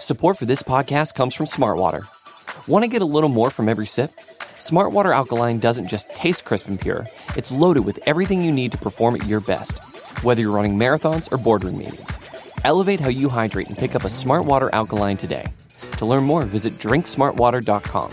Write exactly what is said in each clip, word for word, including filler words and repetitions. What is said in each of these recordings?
Support for this podcast comes from Smartwater. Want to get a little more from every sip? Smartwater Alkaline doesn't just taste crisp and pure, it's loaded with everything you need to perform at your best, whether you're running marathons or boardroom meetings. Elevate how you hydrate and pick up a Smartwater Alkaline today. To learn more, visit drink smart water dot com.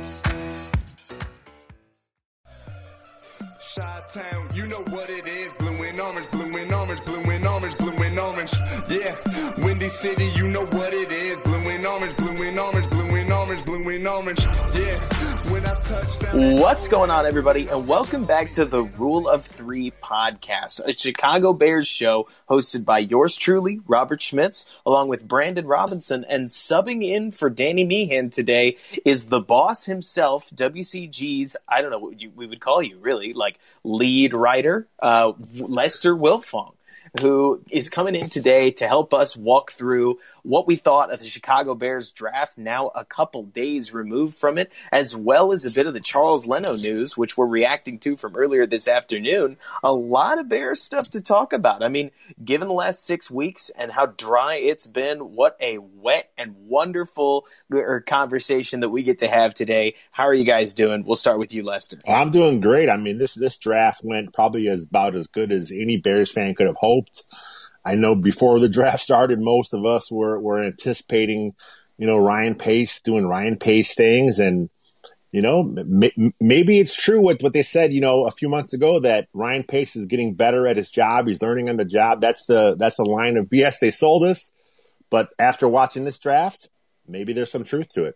Chi-town, you know what it is. Blue and orange, blue and orange, blue and orange, blue and orange. Yeah, Windy City, you know what it is. Blue and orange, blue and orange, blue and orange, blue and orange. Yeah, when I touch down. What's going on, everybody, and welcome back to the Rule of Three podcast, a Chicago Bears show hosted by yours truly, Robert Schmitz, along with Brandon Robinson, and subbing in for Danny Meehan today is the boss himself, W C G's, I don't know what you, we would call you, really, like lead writer, uh, Lester Wilfong, who is coming in today to help us walk through what we thought of the Chicago Bears draft, now a couple days removed from it, as well as a bit of the Charles Leno news, which we're reacting to from earlier this afternoon. A lot of Bears stuff to talk about. I mean, given the last six weeks and how dry it's been, what a wet and wonderful conversation that we get to have today. How are you guys doing? We'll start with you, Lester. I'm doing great. I mean, this this draft went probably as about as good as any Bears fan could have hoped. I know before the draft started, most of us were, were anticipating, you know, Ryan Pace doing Ryan Pace things. And, you know, m- maybe it's true what, what they said, you know, a few months ago that Ryan Pace is getting better at his job. He's learning on the job. That's the, that's the line of B S they sold us. But after watching this draft, maybe there's some truth to it.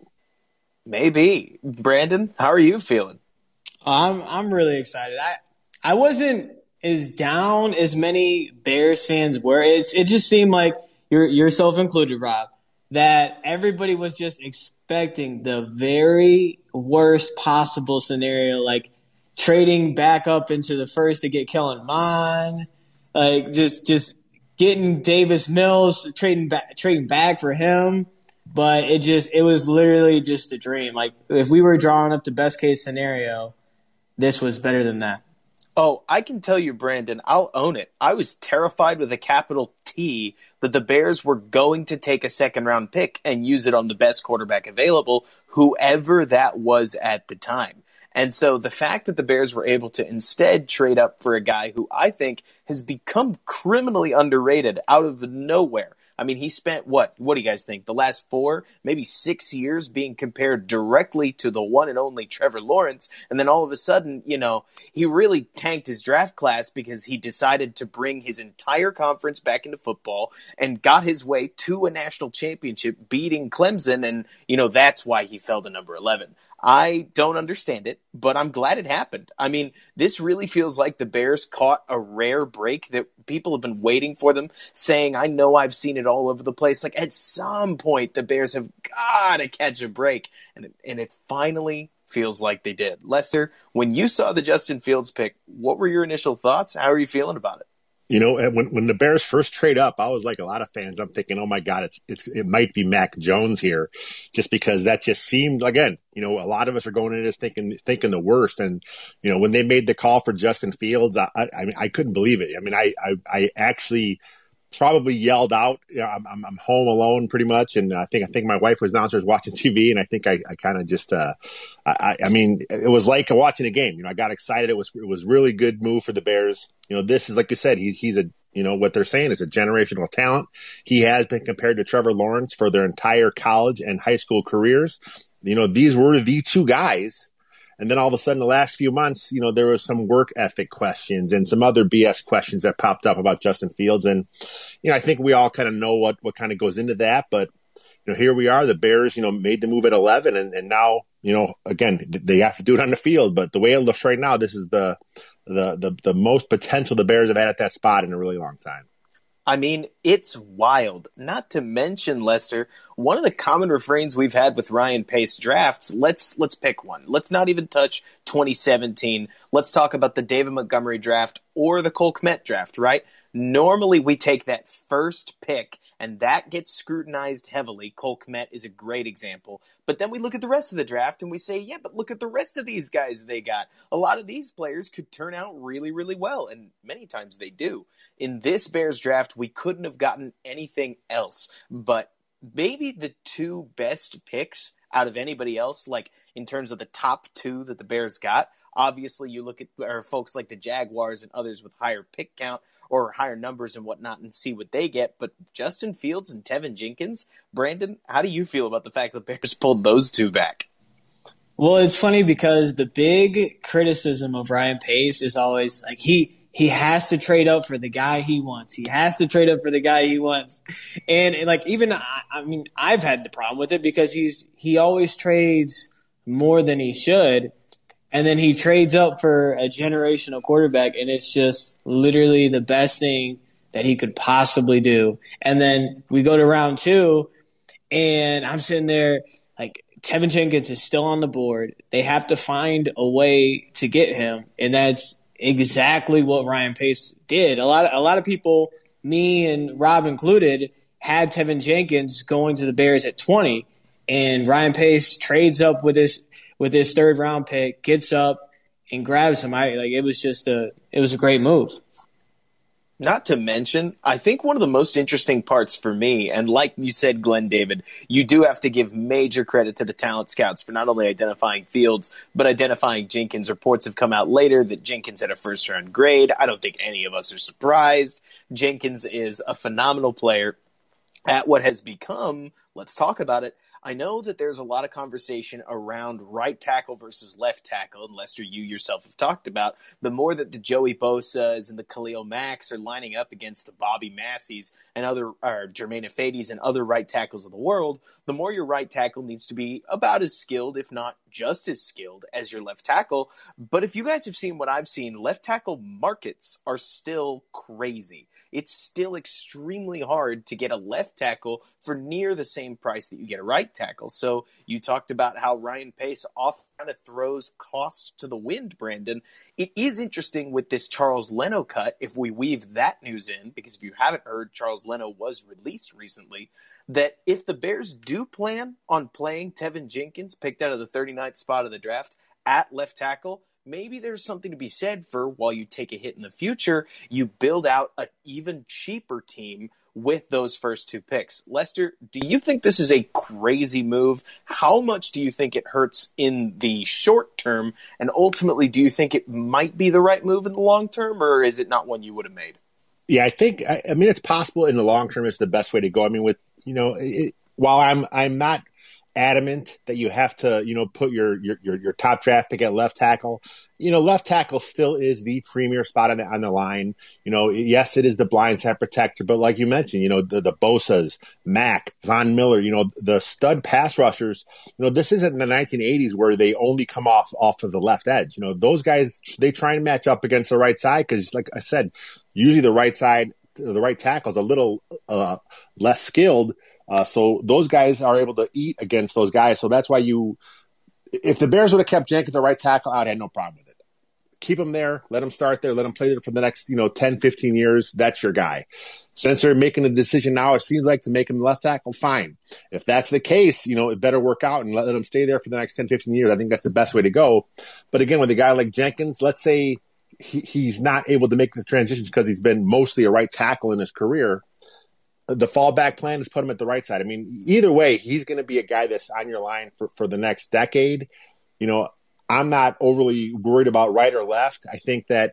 Maybe. Brandon, how are you feeling? I'm, I'm really excited. I, I wasn't as down as many Bears fans were. It's it just seemed like, you're, yourself included, Rob, that everybody was just expecting the very worst possible scenario, like trading back up into the first to get Kellen Mond, like just just getting Davis Mills, trading back trading back for him. But it just it was literally just a dream. Like if we were drawing up the best case scenario, this was better than that. Oh, I can tell you, Brandon, I'll own it. I was terrified with a capital T that the Bears were going to take a second-round pick and use it on the best quarterback available, whoever that was at the time. And so the fact that the Bears were able to instead trade up for a guy who I think has become criminally underrated out of nowhere. I mean, he spent, what, what do you guys think, the last four, maybe six years being compared directly to the one and only Trevor Lawrence, and then all of a sudden, you know, he really tanked his draft class because he decided to bring his entire conference back into football and got his way to a national championship, beating Clemson, and, you know, that's why he fell to number eleven. I don't understand it, but I'm glad it happened. I mean, this really feels like the Bears caught a rare break that people have been waiting for them, saying, I know I've seen it all over the place. Like, at some point, the Bears have got to catch a break, and it, and it finally feels like they did. Lester, when you saw the Justin Fields pick, what were your initial thoughts? How are you feeling about it? You know, when when the Bears first trade up, I was like a lot of fans. I'm thinking, oh my God, it's it's it might be Mac Jones here, just because that just seemed, again, you know, a lot of us are going into this thinking thinking the worst. And you know, when they made the call for Justin Fields, I I, I mean, I couldn't believe it. I mean, I I, I actually probably yelled out. You know, I'm, I'm I'm home alone pretty much, and I think I think my wife was downstairs watching T V, and I think I, I kind of just uh, I I mean, it was like watching a game. You know, I got excited. It was it was really good move for the Bears. You know, this is, like you said, he, he's a, you know, what they're saying is a generational talent. He has been compared to Trevor Lawrence for their entire college and high school careers. You know, these were the two guys. And then all of a sudden, the last few months, you know, there was some work ethic questions and some other B S questions that popped up about Justin Fields. And, you know, I think we all kind of know what, what kind of goes into that. But, you know, here we are. The Bears, you know, made the move at eleven. And, and now, you know, again, they have to do it on the field. But the way it looks right now, this is the the the, the most potential the Bears have had at that spot in a really long time. I mean, it's wild. Not to mention, Lester, one of the common refrains we've had with Ryan Pace drafts, let's let's pick one. Let's not even touch twenty seventeen. Let's talk about the David Montgomery draft or the Cole Kmet draft, right? Normally we take that first pick, and that gets scrutinized heavily. Cole Kmet is a great example. But then we look at the rest of the draft and we say, yeah, but look at the rest of these guys they got. A lot of these players could turn out really, really well, and many times they do. In this Bears draft, we couldn't have gotten anything else but maybe the two best picks out of anybody else, like in terms of the top two that the Bears got. Obviously, you look at or folks like the Jaguars and others with higher pick count or higher numbers and whatnot and see what they get. But Justin Fields and Tevin Jenkins, Brandon, how do you feel about the fact that the Bears pulled those two back? Well, it's funny because the big criticism of Ryan Pace is always like he he has to trade up for the guy he wants. He has to trade up for the guy he wants. And, and like even I, I mean, I've had the problem with it because he's he always trades more than he should. And then he trades up for a generational quarterback, and it's just literally the best thing that he could possibly do. And then we go to round two, and I'm sitting there like Tevin Jenkins is still on the board. They have to find a way to get him, and that's exactly what Ryan Pace did. A lot of, a lot of people, me and Rob included, had Tevin Jenkins going to the Bears at twenty, and Ryan Pace trades up with his – with his third round pick, gets up and grabs him. I like it was just a it was a great move. Not to mention, I think one of the most interesting parts for me, and like you said, Glenn David, you do have to give major credit to the talent scouts for not only identifying Fields, but identifying Jenkins. Reports have come out later that Jenkins had a first round grade. I don't think any of us are surprised. Jenkins is a phenomenal player at what has become, let's talk about it, I know that there's a lot of conversation around right tackle versus left tackle, and Lester, you yourself have talked about the more that the Joey Bosa's and the Khalil Macks are lining up against the Bobby Masseys and other or Jermaine Ifedis and other right tackles of the world, the more your right tackle needs to be about as skilled, if not just as skilled, as your left tackle. But if you guys have seen what I've seen, left tackle markets are still crazy. It's still extremely hard to get a left tackle for near the same price that you get a right tackle. So you talked about how Ryan Pace often kind of throws costs to the wind, Brandon. It is interesting with this Charles Leno cut, if we weave that news in, because if you haven't heard, Charles Leno was released recently, that if the Bears do plan on playing Tevin Jenkins, picked out of the thirty-ninth spot of the draft, at left tackle, maybe there's something to be said for while you take a hit in the future, you build out an even cheaper team with those first two picks. Lester, do you think this is a crazy move? How much do you think it hurts in the short term? And ultimately, do you think it might be the right move in the long term, or is it not one you would have made? Yeah, I think, I, I mean, it's possible in the long term it's the best way to go. I mean, with, you know, it, while I'm, I'm not adamant that you have to, you know, put your, your, your, your top draft pick at left tackle, you know, left tackle still is the premier spot on the, on the line. You know, yes, it is the blind side protector, but like you mentioned, you know, the, the Bosa's, Mack, Von Miller, you know, the stud pass rushers, you know, this isn't the nineteen eighties where they only come off, off of the left edge. You know, those guys, they try and match up against the right side because, like I said, usually the right side, the right tackle is a little uh, less skilled. Uh, so those guys are able to eat against those guys. So that's why you, if the Bears would have kept Jenkins at right tackle, I'd have no problem with it. Keep him there. Let him start there. Let him play there for the next, you know, ten, fifteen years. That's your guy. Since they're making a decision now, it seems like to make him left tackle, fine. If that's the case, you know, it better work out and let, let him stay there for the next ten, fifteen years. I think that's the best way to go. But again, with a guy like Jenkins, let's say he, he's not able to make the transitions because he's been mostly a right tackle in his career. The fallback plan is put him at the right side. I mean, either way, he's going to be a guy that's on your line for, for the next decade. You know, I'm not overly worried about right or left. I think that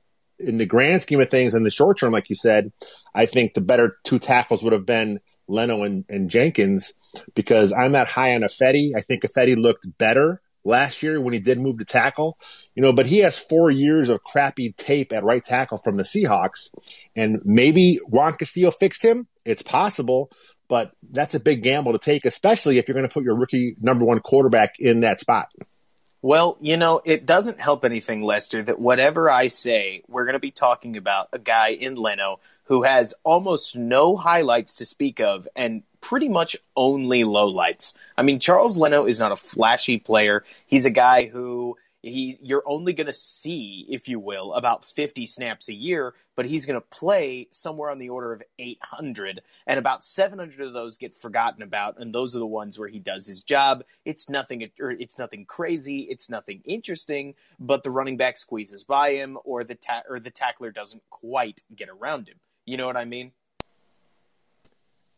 in the grand scheme of things, in the short term, like you said, I think the better two tackles would have been Leno and, and Jenkins because I'm not high on Ifedi. I think Ifedi looked better last year when he did move to tackle, you know, but he has four years of crappy tape at right tackle from the Seahawks, and maybe Juan Castillo fixed him. It's possible, but that's a big gamble to take, especially if you're going to put your rookie number one quarterback in that spot. Well, you know, it doesn't help anything, Lester, that whatever I say, we're going to be talking about a guy in Leno who has almost no highlights to speak of and pretty much only lowlights. I mean, Charles Leno is not a flashy player. He's a guy who he you're only going to see, if you will, about fifty snaps a year, but he's going to play somewhere on the order of eight hundred, and about seven hundred of those get forgotten about, and those are the ones where he does his job. It's nothing, or it's nothing crazy, it's nothing interesting, but the running back squeezes by him, or the ta- or the tackler doesn't quite get around him. You know what I mean?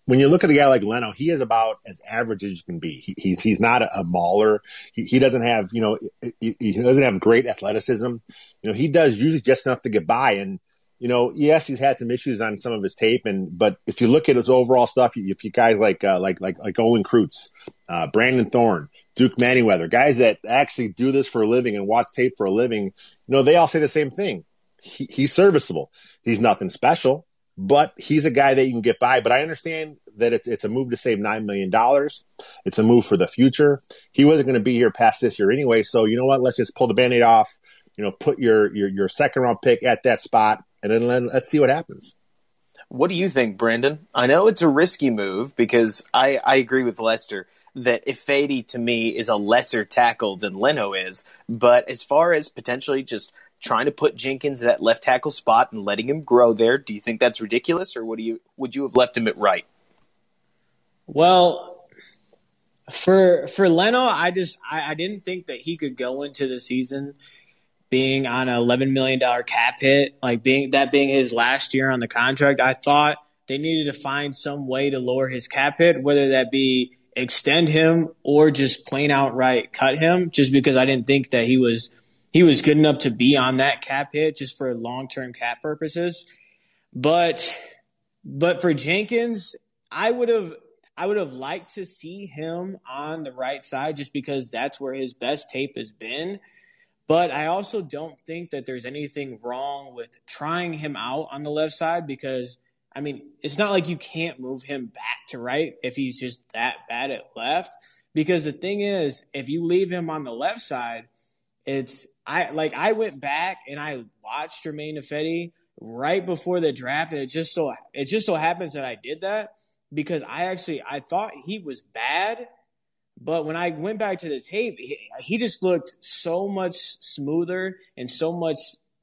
when you look at a guy like Leno, he is about as average as you can be. He, he's he's not a, a mauler. He, he doesn't have you know he, he doesn't have great athleticism. You know, he does usually just enough to get by. And you know, yes, he's had some issues on some of his tape. And but if you look at his overall stuff, if you guys like uh, like like like Olin Kreutz, uh, Brandon Thorne, Duke Manyweather, guys that actually do this for a living and watch tape for a living, you know, they all say the same thing. He, he's serviceable. He's nothing special. But he's a guy that you can get by. But I understand that it's, it's a move to save nine million dollars. It's a move for the future. He wasn't going to be here past this year anyway. So, you know what? Let's just pull the Band-Aid off, you know, put your, your, your second-round pick at that spot, and then let, let's see what happens. What do you think, Brandon? I know it's a risky move because I, I agree with Lester that Ifedi, to me, is a lesser tackle than Leno is. But as far as potentially just trying to put Jenkins at that left tackle spot and letting him grow there, do you think that's ridiculous, or would you would you have left him at right? Well, for for Leno, I just I, I didn't think that he could go into the season being on an eleven million dollars cap hit, like being that being his last year on the contract. I thought they needed to find some way to lower his cap hit, whether that be extend him or just plain outright cut him, just because I didn't think that he was – He was good enough to be on that cap hit just for long-term cap purposes. But but for Jenkins, I would have I would have liked to see him on the right side just because that's where his best tape has been. But I also don't think that there's anything wrong with trying him out on the left side because, I mean, it's not like you can't move him back to right if he's just that bad at left. Because the thing is, if you leave him on the left side, it's I like I went back and I watched Germain Ifedi right before the draft, and it just so it just so happens that I did that because I actually I thought he was bad, but when I went back to the tape, he, he just looked so much smoother and so much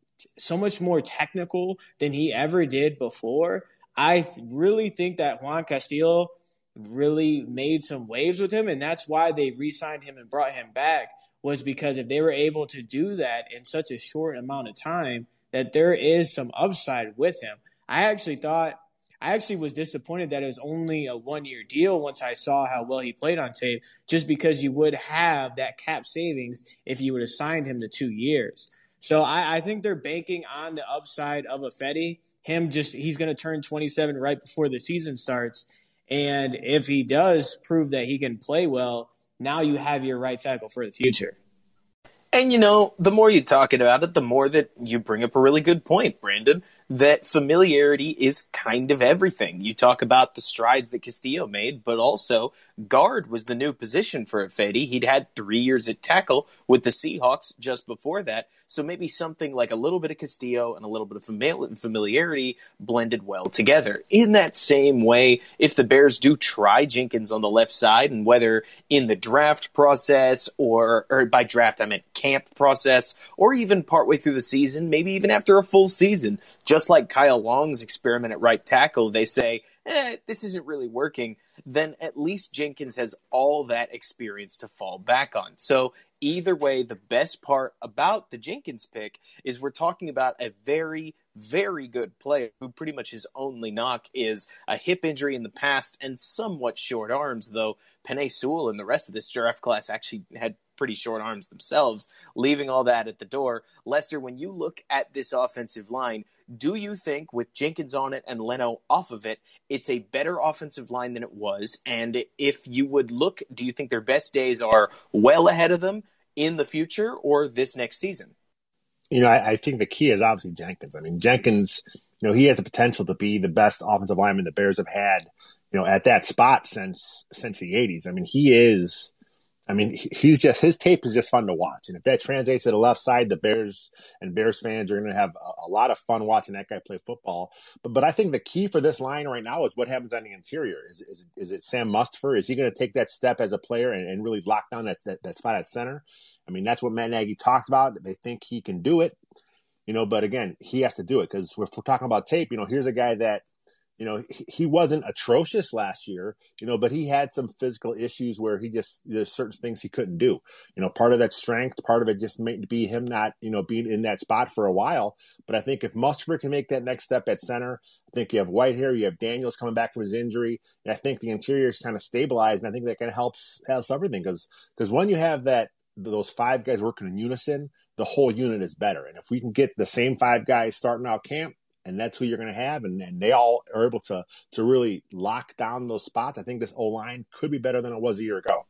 so much more technical than he ever did before. I th- really think that Juan Castillo really made some waves with him, and that's why they re-signed him and brought him back. Was because if they were able to do that in such a short amount of time, that there is some upside with him. I actually thought, I actually was disappointed that it was only a one-year deal once I saw how well he played on tape, just because you would have that cap savings if you would have signed him to two years. So I, I think they're banking on the upside of Ifedi. Him just, he's going to turn twenty-seven right before the season starts. And if he does prove that he can play well, now you have your right tackle for the future. And, you know, the more you talk about it, the more that you bring up a really good point, Brandon, that familiarity is kind of everything. You talk about the strides that Castillo made, but also guard was the new position for Ifedi. He'd had three years at tackle with the Seahawks just before that. So maybe something like a little bit of Castillo and a little bit of familiarity blended well together. In that same way, if the Bears do try Jenkins on the left side, and whether in the draft process or, or by draft I meant camp process, or even partway through the season, maybe even after a full season, just like Kyle Long's experiment at right tackle, they say, eh, this isn't really working, then at least Jenkins has all that experience to fall back on. So either way, the best part about the Jenkins pick is we're talking about a very, very good player who pretty much his only knock is a hip injury in the past and somewhat short arms, though Penei Sewell and the rest of this draft class actually had pretty short arms themselves, leaving all that at the door. Lester, when you look at this offensive line, do you think with Jenkins on it and Leno off of it, it's a better offensive line than it was? And if you would look, do you think their best days are well ahead of them in the future or this next season? You know, I, I think the key is obviously Jenkins. I mean, Jenkins, you know, he has the potential to be the best offensive lineman the Bears have had, you know, at that spot since since the eighties. I mean, he is I mean, he's just his tape is just fun to watch, and if that translates to the left side, the Bears and Bears fans are going to have a, a lot of fun watching that guy play football. But but I think the key for this line right now is what happens on the interior. Is is, is it Sam Mustipher? Is he going to take that step as a player and, and really lock down that, that that spot at center? I mean, that's what Matt Nagy talks about. They think he can do it, you know. But again, he has to do it because if we're talking about tape, you know, here's a guy that. you know, he, he wasn't atrocious last year, you know, but he had some physical issues where he just, there's certain things he couldn't do. You know, part of that strength, part of it just may be him not, you know, being in that spot for a while. But I think if Mustipher can make that next step at center, I think you have Whitehair, you have Daniels coming back from his injury, and I think the interior is kind of stabilized, and I think that kind of helps, helps everything because because when you have that, those five guys working in unison, the whole unit is better. And if we can get the same five guys starting out camp, and that's who you're going to have, and, and they all are able to to really lock down those spots, I think this O-line could be better than it was a year ago.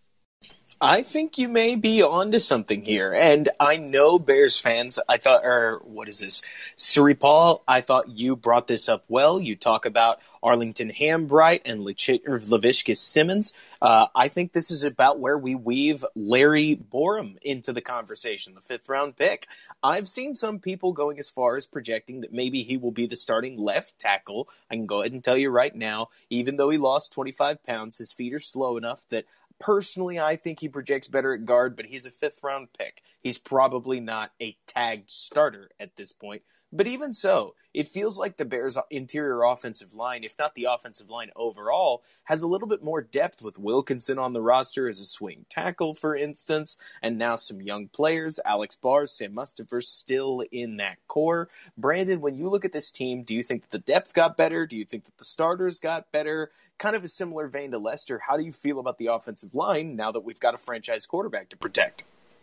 I think you may be onto something here. And I know Bears fans, I thought, or what is this? Siri Paul, I thought you brought this up well. You talk about Arlington Hambright and Laviska Simmons. Uh, I think this is about where we weave Larry Borom into the conversation, the fifth round pick. I've seen some people going as far as projecting that maybe he will be the starting left tackle. I can go ahead and tell you right now, even though he lost twenty-five pounds, his feet are slow enough that personally, I think he projects better at guard, but he's a fifth-round pick. He's probably not a tagged starter at this point. But even so, it feels like the Bears' interior offensive line, if not the offensive line overall, has a little bit more depth with Wilkinson on the roster as a swing tackle, for instance, and now some young players, Alex Bars, Sam Mustipher, still in that core. Brandon, when you look at this team, do you think that the depth got better? Do you think that the starters got better? Kind of a similar vein to Lester. How do you feel about the offensive line now that we've got a franchise quarterback to protect?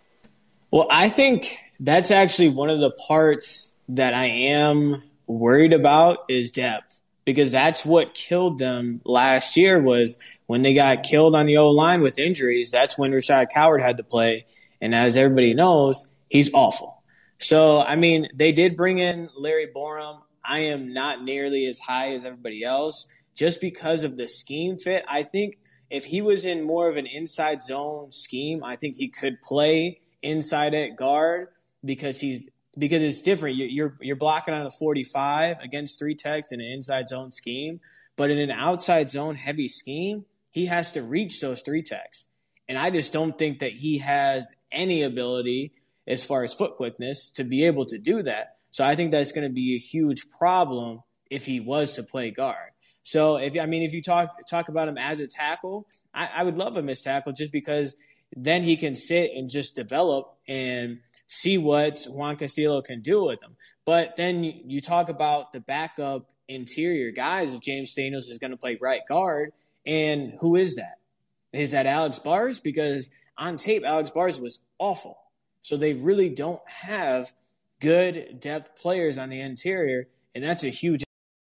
Well, I think that's actually one of the parts that I am worried about is depth, because that's what killed them last year was when they got killed on the O-line with injuries. That's when Rashad Coward had to play. And as everybody knows, he's awful. So, I mean, they did bring in Larry Borom. I am not nearly as high as everybody else just because of the scheme fit. I think if he was in more of an inside zone scheme, I think he could play inside at guard because he's because it's different. You're you're blocking on a forty-five against three techs in an inside zone scheme, but in an outside zone heavy scheme, he has to reach those three techs, and I just don't think that he has any ability as far as foot quickness to be able to do that. So I think that's going to be a huge problem if he was to play guard. So if I mean if you talk talk about him as a tackle, I, I would love him as tackle just because then he can sit and just develop and see what Juan Castillo can do with him. But then you, you talk about the backup interior guys if James Daniels is going to play right guard, and who is that? Is that Alex Bars? Because on tape, Alex Bars was awful. So they really don't have good depth players on the interior, and that's a huge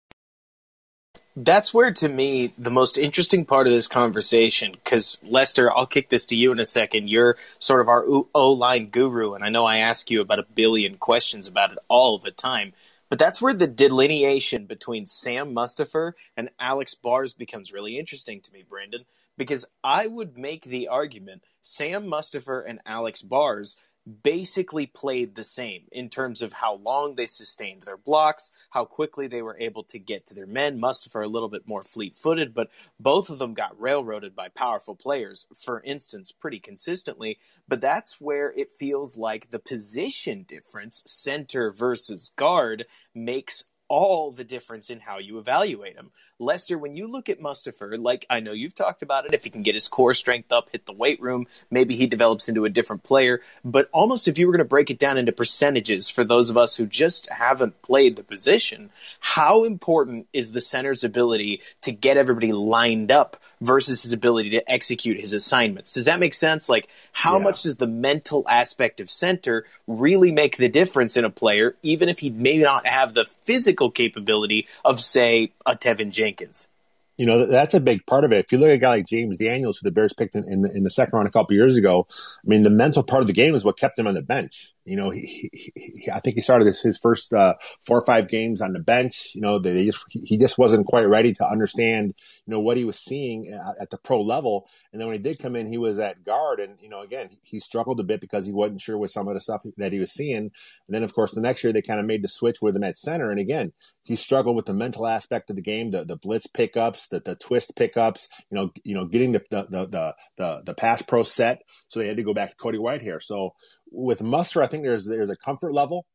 That's where, to me, the most interesting part of this conversation, because, Lester, I'll kick this to you in a second. You're sort of our O-line guru, and I know I ask you about a billion questions about it all the time. But that's where the delineation between Sam Mustipher and Alex Bars becomes really interesting to me, Brandon, because I would make the argument Sam Mustipher and Alex Bars basically played the same in terms of how long they sustained their blocks, how quickly they were able to get to their men. Mustipher a little bit more fleet-footed, but both of them got railroaded by powerful players, for instance, pretty consistently. But that's where it feels like the position difference, center versus guard, makes all the difference in how you evaluate him. Lester, when you look at Mustipher, like I know you've talked about it, if he can get his core strength up, hit the weight room, maybe he develops into a different player. But almost if you were going to break it down into percentages for those of us who just haven't played the position, how important is the center's ability to get everybody lined up versus his ability to execute his assignments? Does that make sense? Like, how yeah. much does the mental aspect of center really make the difference in a player, even if he may not have the physical capability of, say, a Tevin Jenkins? You know, that's a big part of it. If you look at a guy like James Daniels, who the Bears picked in, in, in the second round a couple of years ago, I mean, the mental part of the game is what kept him on the bench. You know, he, he, he I think he started his, his first uh, four or five games on the bench. You know, they just he just wasn't quite ready to understand, you know, what he was seeing at, at the pro level. And then when he did come in, he was at guard, and you know, again, he struggled a bit because he wasn't sure with some of the stuff that he was seeing. And then, of course, the next year they kind of made the switch with him at center, and again, he struggled with the mental aspect of the game, the the blitz pickups, the the twist pickups. You know, you know, getting the the the the, the pass pro set. So they had to go back to Cody Whitehair. So with Muster, I think there's there's a comfort level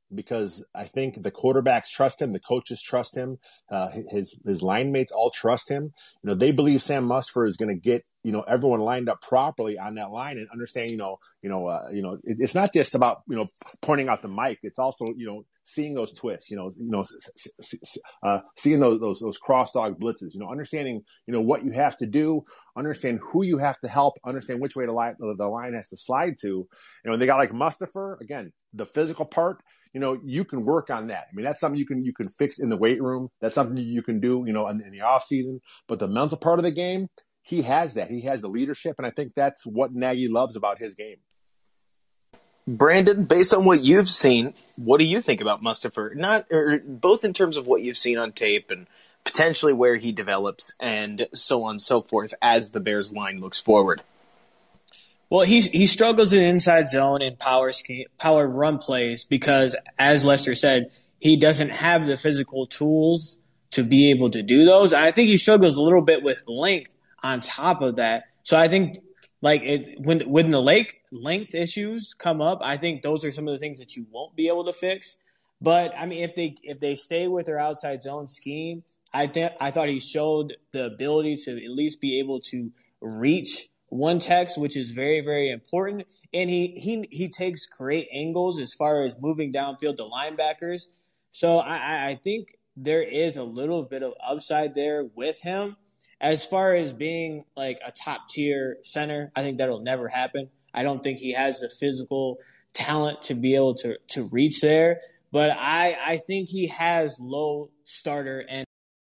because I think the quarterbacks trust him, the coaches trust him, uh, his his line mates all trust him. You know, they believe Sam Mustipher is going to get, you know, everyone lined up properly on that line and understand, you know, you know, uh, you know, it, it's not just about, you know, pointing out the mic. It's also, you know, seeing those twists, you know, you know, uh, seeing those those those cross dog blitzes, you know, understanding, you know, what you have to do, understand who you have to help, understand which way the line the line has to slide to. You know, and they got like Mustipher, again, the physical part. You know, you can work on that. I mean, that's something you can you can fix in the weight room. That's something you can do, you know, in, in the off season. But the mental part of the game, he has that. He has the leadership, and I think that's what Nagy loves about his game. Brandon, based on what you've seen, what do you think about Mustipher? Not, or both in terms of what you've seen on tape and potentially where he develops, and so on and so forth as the Bears line looks forward. Well, he he struggles in inside zone and power scheme, power run plays because, as Lester said, he doesn't have the physical tools to be able to do those. And I think he struggles a little bit with length on top of that. So I think, like it, when when the lake length issues come up, I think those are some of the things that you won't be able to fix. But I mean, if they if they stay with their outside zone scheme, I think I thought he showed the ability to at least be able to reach one text, which is very, very important. And he he he takes great angles as far as moving downfield to linebackers. So I, I think there is a little bit of upside there with him. As far as being like a top tier center, I think that'll never happen. I don't think he has the physical talent to be able to to reach there. But I I think he has low starter and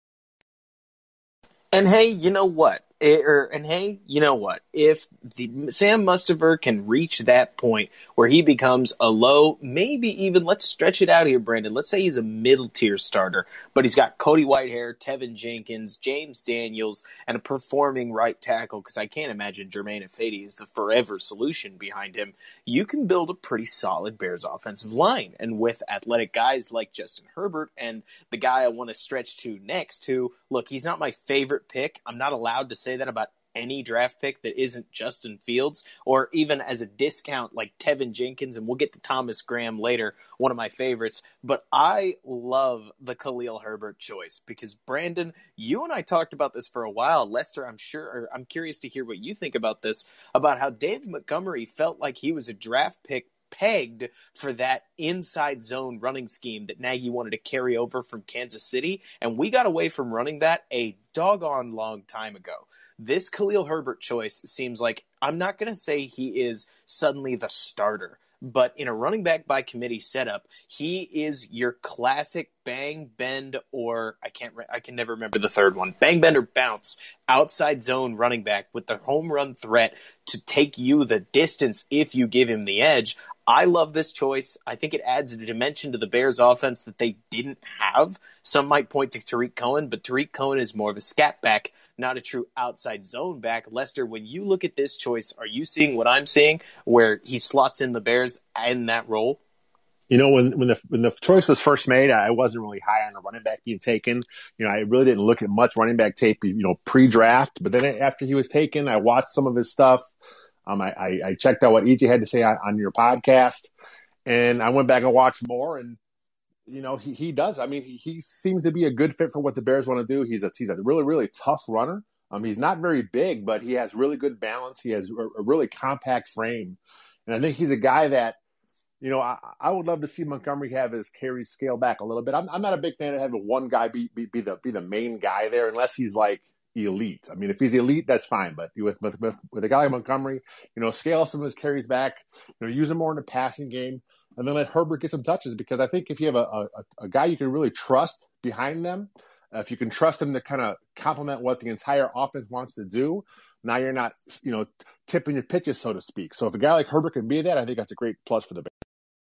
And hey, you know what? It, or, and hey, you know what? If the Sam Mustipher can reach that point where he becomes a low, maybe even, let's stretch it out here, Brandon. Let's say he's a middle tier starter, but he's got Cody Whitehair, Tevin Jenkins, James Daniels, and a performing right tackle, because I can't imagine Germain Ifedi is the forever solution behind him. You can build a pretty solid Bears offensive line. And with athletic guys like Justin Herbert and the guy I want to stretch to next, who, look, he's not my favorite pick. I'm not allowed to say that about any draft pick that isn't Justin Fields, or even as a discount like Tevin Jenkins, and we'll get to Thomas Graham later, one of my favorites. But I love the Khalil Herbert choice because, Brandon, you and I talked about this for a while. Lester, I'm sure, or I'm curious to hear what you think about this, about how Dave Montgomery felt like he was a draft pick pegged for that inside zone running scheme that Nagy wanted to carry over from Kansas City, and we got away from running that a doggone long time ago. This Khalil Herbert choice seems like, I'm not going to say he is suddenly the starter, but in a running back by committee setup, he is your classic bang, bend, or I can't, I can never remember the third one, bang, bend, or bounce outside zone running back with the home run threat to take you the distance if you give him the edge. I love this choice. I think it adds a dimension to the Bears offense that they didn't have. Some might point to Tariq Cohen, but Tariq Cohen is more of a scat back, not a true outside zone back. Lester, when you look at this choice, are you seeing what I'm seeing, where he slots in the Bears in that role? You know, when when the when the choice was first made, I wasn't really high on a running back being taken. You know, I really didn't look at much running back tape, you know, pre-draft. But then after he was taken, I watched some of his stuff. Um, I, I, I checked out what E J had to say on, on your podcast, and I went back and watched more. And you know, he, he does. I mean, he, he seems to be a good fit for what the Bears want to do. He's a he's a really really tough runner. Um, he's not very big, but he has really good balance. He has a, a really compact frame, and I think he's a guy that, you know, I, I would love to see Montgomery have his carries scale back a little bit. I'm, I'm not a big fan of having one guy be, be be the be the main guy there, unless he's like elite. I mean, if he's elite, that's fine. But with with with, with a guy like Montgomery, you know, scale some of his carries back, you know, use him more in the passing game, and then let Herbert get some touches. Because I think if you have a a, a guy you can really trust behind them, uh, if you can trust him to kind of complement what the entire offense wants to do, now you're not, you know, tipping your pitches, so to speak. So if a guy like Herbert can be that, I think that's a great plus for the Bears.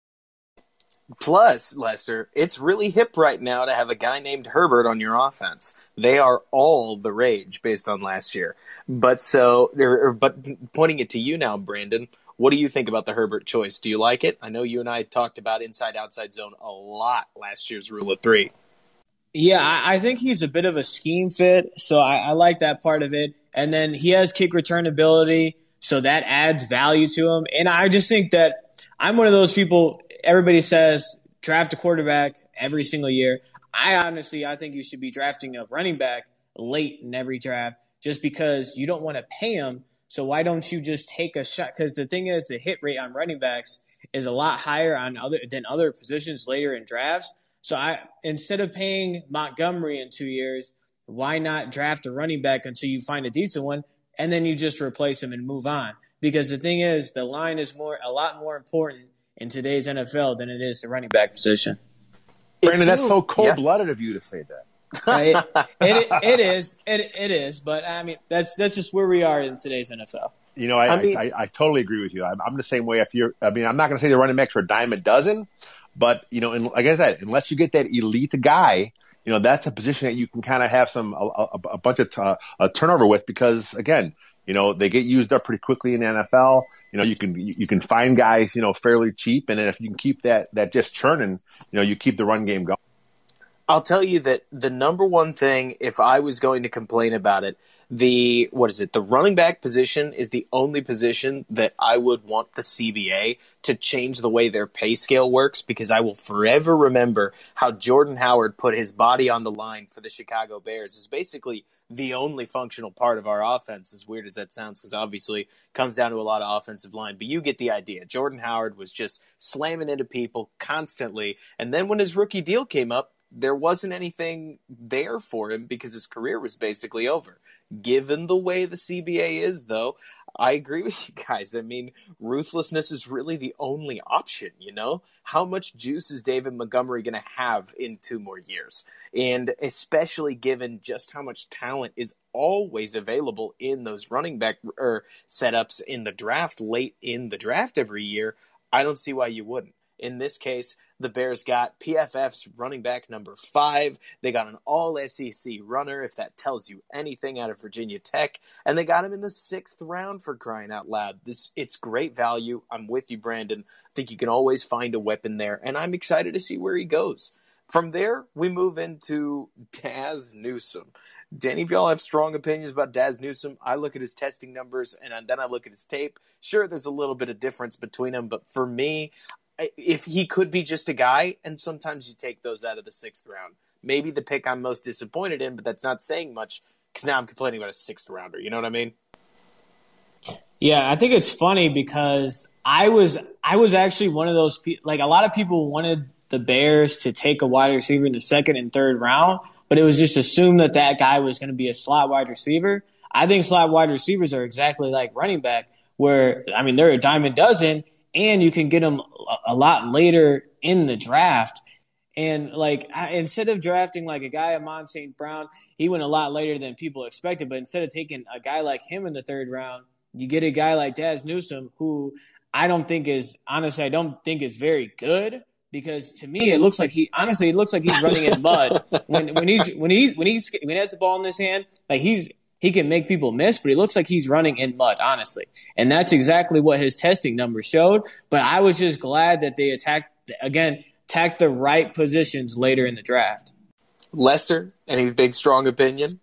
Plus, Lester, it's really hip right now to have a guy named Herbert on your offense. They are all the rage based on last year. But so, but pointing it to you now, Brandon, what do you think about the Herbert choice? Do you like it? I know you and I talked about inside-outside zone a lot last year's rule of three. Yeah, I, I think he's a bit of a scheme fit, so I, I like that part of it. And then he has kick return ability, so that adds value to him. And I just think that I'm one of those people. Everybody says draft a quarterback every single year. I honestly, I think you should be drafting a running back late in every draft just because you don't want to pay him. So why don't you just take a shot? Because the thing is, the hit rate on running backs is a lot higher on other than other positions later in drafts. So I instead of paying Montgomery in two years, why not draft a running back until you find a decent one, and then you just replace him and move on? Because the thing is, the line is more a lot more important in today's N F L than it is the running back position. Brandon, that's so cold-blooded yeah. of you to say that. Uh, it, it, it is. It, it is. But, I mean, that's that's just where we are in today's N F L. You know, I, I, mean, I, I totally agree with you. I'm, I'm the same way. If you're, I mean, I'm not going to say the running backs are a dime a dozen, but, you know, and like I said, unless you get that elite guy, you know, that's a position that you can kind of have some a, a, a bunch of t- a turnover with because, again, you know, they get used up pretty quickly in the N F L. You know, you can you can find guys, you know, fairly cheap, and then if you can keep that that just churning, you know, you keep the run game going. I'll tell you that the number one thing, if I was going to complain about it, the what is it? The running back position is the only position that I would want the C B A to change the way their pay scale works, because I will forever remember how Jordan Howard put his body on the line for the Chicago Bears. Is basically the only functional part of our offense, as weird as that sounds, because obviously it comes down to a lot of offensive line. But you get the idea. Jordan Howard was just slamming into people constantly. And then when his rookie deal came up, there wasn't anything there for him because his career was basically over. Given the way the C B A is, though, I agree with you guys. I mean, ruthlessness is really the only option, you know? How much juice is David Montgomery going to have in two more years? And especially given just how much talent is always available in those running back or setups in the draft, late in the draft every year, I don't see why you wouldn't. In this case, the Bears got P F F's running back number five. They got an all-S E C runner, if that tells you anything, out of Virginia Tech. And they got him in the sixth round, for crying out loud. This It's great value. I'm with you, Brandon. I think you can always find a weapon there, and I'm excited to see where he goes. From there, we move into Dazz Newsome. Do any of y'all have strong opinions about Dazz Newsome? I look at his testing numbers, and then I look at his tape. Sure, there's a little bit of difference between them, but for me, if he could be just a guy, and sometimes you take those out of the sixth round. Maybe the pick I'm most disappointed in, but that's not saying much because now I'm complaining about a sixth rounder. You know what I mean? Yeah, I think it's funny because I was I was actually one of those people. Like, a lot of people wanted the Bears to take a wide receiver in the second and third round, but it was just assumed that that guy was going to be a slot wide receiver. I think slot wide receivers are exactly like running back, where, I mean, they're a dime a dozen, and you can get them a lot later in the draft. And, like, I, instead of drafting, like, a guy, Amon Saint Brown, he went a lot later than people expected. But instead of taking a guy like him in the third round, you get a guy like Dazz Newsome, who I don't think is – honestly, I don't think is very good, because to me it looks like he – honestly, it looks like he's running in mud. when when he's when he's when he's when he has the ball in his hand, like, he's – he can make people miss, but he looks like he's running in mud, honestly. And that's exactly what his testing numbers showed. But I was just glad that they attacked, again, attacked the right positions later in the draft. Lester, any big, strong opinion?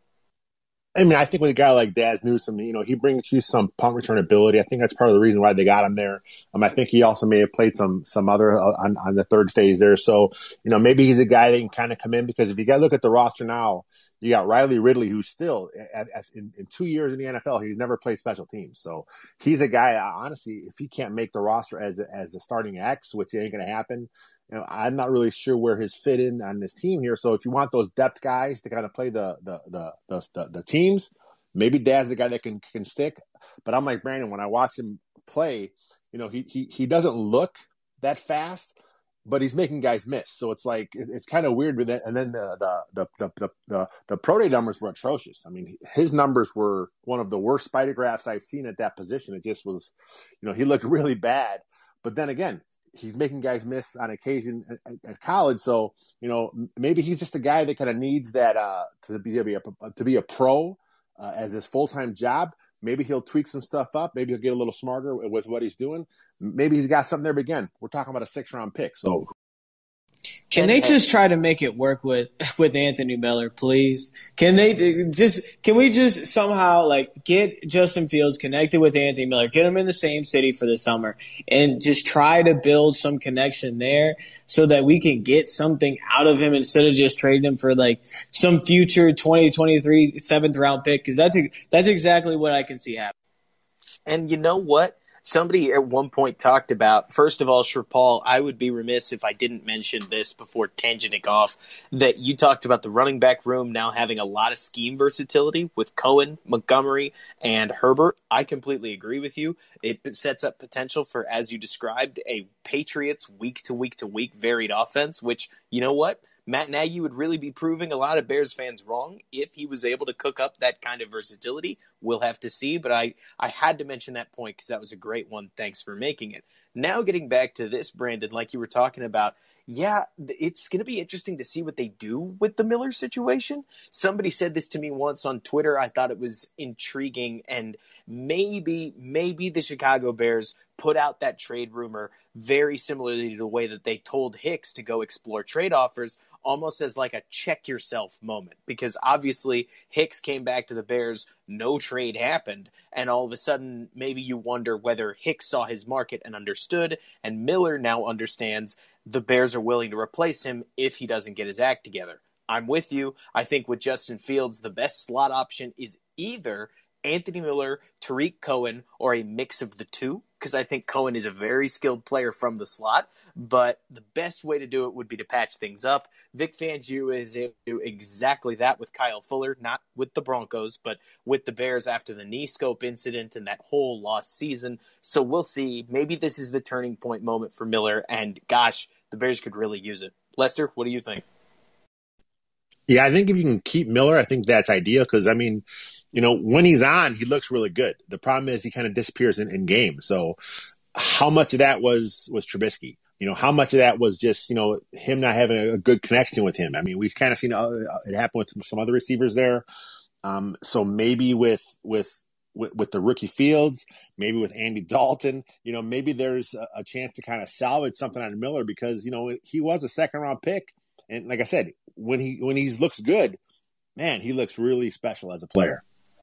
I mean, I think with a guy like Dazz Newsome, you know, he brings you some punt return ability. I think that's part of the reason why they got him there. Um, I think he also may have played some some other uh, on, on the third phase there. So, you know, maybe he's a guy that can kind of come in, because if you got to look at the roster now, you got Riley Ridley, who's still at, at, in, in two years in the N F L, he's never played special teams. So he's a guy, honestly, if he can't make the roster as as the starting X, which ain't going to happen, you know, I'm not really sure where his fit in on this team here. So if you want those depth guys to kind of play the the the the, the, the teams, maybe Daz's the guy that can can stick. But I'm like Brandon, when I watch him play, you know, he he he doesn't look that fast, but he's making guys miss. So it's like, it, it's kind of weird with it. And then the, the, the, the, the, the, the pro day numbers were atrocious. I mean, his numbers were one of the worst spider graphs I've seen at that position. It just was, you know, he looked really bad, but then again, he's making guys miss on occasion at, at college. So, you know, maybe he's just a guy that kind of needs that, uh, to be, to be a, to be a pro, uh, as his full-time job. Maybe he'll tweak some stuff up. Maybe he'll get a little smarter with what he's doing. Maybe he's got something there, but again, we're talking about a six-round pick. So, Can they just try to make it work with, with Anthony Miller, please? Can they just, can we just somehow like get Justin Fields connected with Anthony Miller, get them in the same city for the summer, and just try to build some connection there so that we can get something out of him instead of just trading him for like some future twenty twenty-three seventh round pick? Cause that's, that's exactly what I can see happening. And you know what? Somebody at one point talked about, first of all, Paul, I would be remiss if I didn't mention this before tangenting off, that you talked about the running back room now having a lot of scheme versatility with Cohen, Montgomery, and Herbert. I completely agree with you. It sets up potential for, as you described, a Patriots week-to-week-to-week varied offense, which, you know what? Matt Nagy would really be proving a lot of Bears fans wrong if he was able to cook up that kind of versatility. We'll have to see, but I, I had to mention that point because that was a great one. Thanks for making it. Now getting back to this, Brandon, like you were talking about, yeah, it's going to be interesting to see what they do with the Miller situation. Somebody said this to me once on Twitter. I thought it was intriguing, and maybe, maybe the Chicago Bears put out that trade rumor very similarly to the way that they told Hicks to go explore trade offers, almost as like a check yourself moment, because obviously Hicks came back to the Bears, no trade happened, and all of a sudden maybe you wonder whether Hicks saw his market and understood, and Miller now understands the Bears are willing to replace him if he doesn't get his act together. I'm with you. I think with Justin Fields, the best slot option is either Anthony Miller, Tariq Cohen, or a mix of the two, because I think Cohen is a very skilled player from the slot, but the best way to do it would be to patch things up. Vic Fangio is able to do exactly that with Kyle Fuller, not with the Broncos, but with the Bears after the knee scope incident and that whole lost season. So we'll see. Maybe this is the turning point moment for Miller, and gosh, the Bears could really use it. Lester, what do you think? Yeah, I think if you can keep Miller, I think that's ideal because, I mean, you know, when he's on, he looks really good. The problem is he kind of disappears in, in games. So how much of that was was Trubisky? You know, how much of that was just, you know, him not having a, a good connection with him? I mean, we've kind of seen uh, it happen with some other receivers there. Um, so maybe with, with with with the rookie Fields, maybe with Andy Dalton, you know, maybe there's a, a chance to kind of salvage something on Miller because, you know, he was a second round pick. And like I said, when he when he looks good, man, he looks really special as a player.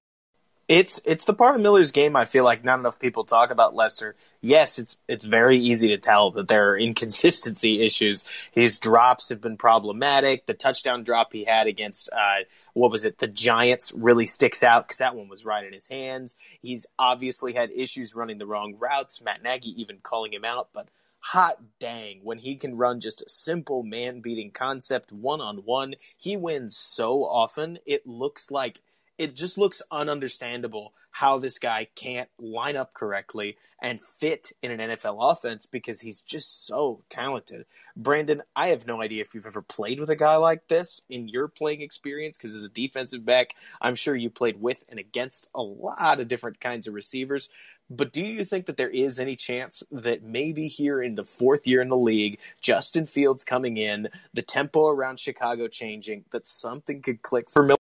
It's it's the part of Miller's game I feel like not enough people talk about, Lester. Yes, it's it's very easy to tell that there are inconsistency issues. His drops have been problematic. The touchdown drop he had against, uh, what was it, the Giants really sticks out because that one was right in his hands. He's obviously had issues running the wrong routes, Matt Nagy even calling him out, but hot dang, when he can run just a simple man-beating concept one-on-one, he wins so often, it looks like It just looks ununderstandable how this guy can't line up correctly and fit in an N F L offense because he's just so talented. Brandon, I have no idea if you've ever played with a guy like this in your playing experience because as a defensive back, I'm sure you played with and against a lot of different kinds of receivers. But do you think that there is any chance that maybe here in the fourth year in the league, Justin Fields coming in, the tempo around Chicago changing, that something could click for Miller?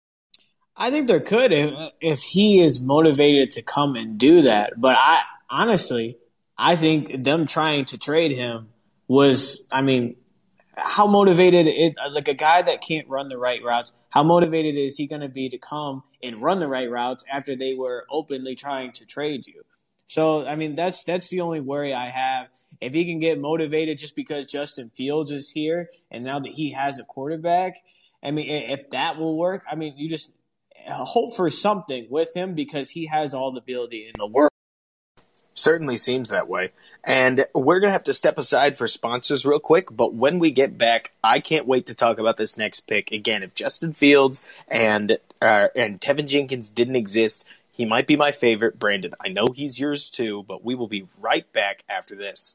I think there could if, if he is motivated to come and do that. But I honestly, I think them trying to trade him was, I mean, how motivated it, like a guy that can't run the right routes, how motivated is he going to be to come and run the right routes after they were openly trying to trade you? So, I mean, that's, that's the only worry I have. If he can get motivated just because Justin Fields is here and now that he has a quarterback, I mean, if that will work, I mean, you just hope for something with him because he has all the ability in the world. Certainly seems that way. And we're going to have to step aside for sponsors real quick, but when we get back, I can't wait to talk about this next pick. Again, if Justin Fields and uh, and Tevin Jenkins didn't exist, he might be my favorite. Brandon, I know he's yours too, but we will be right back after this.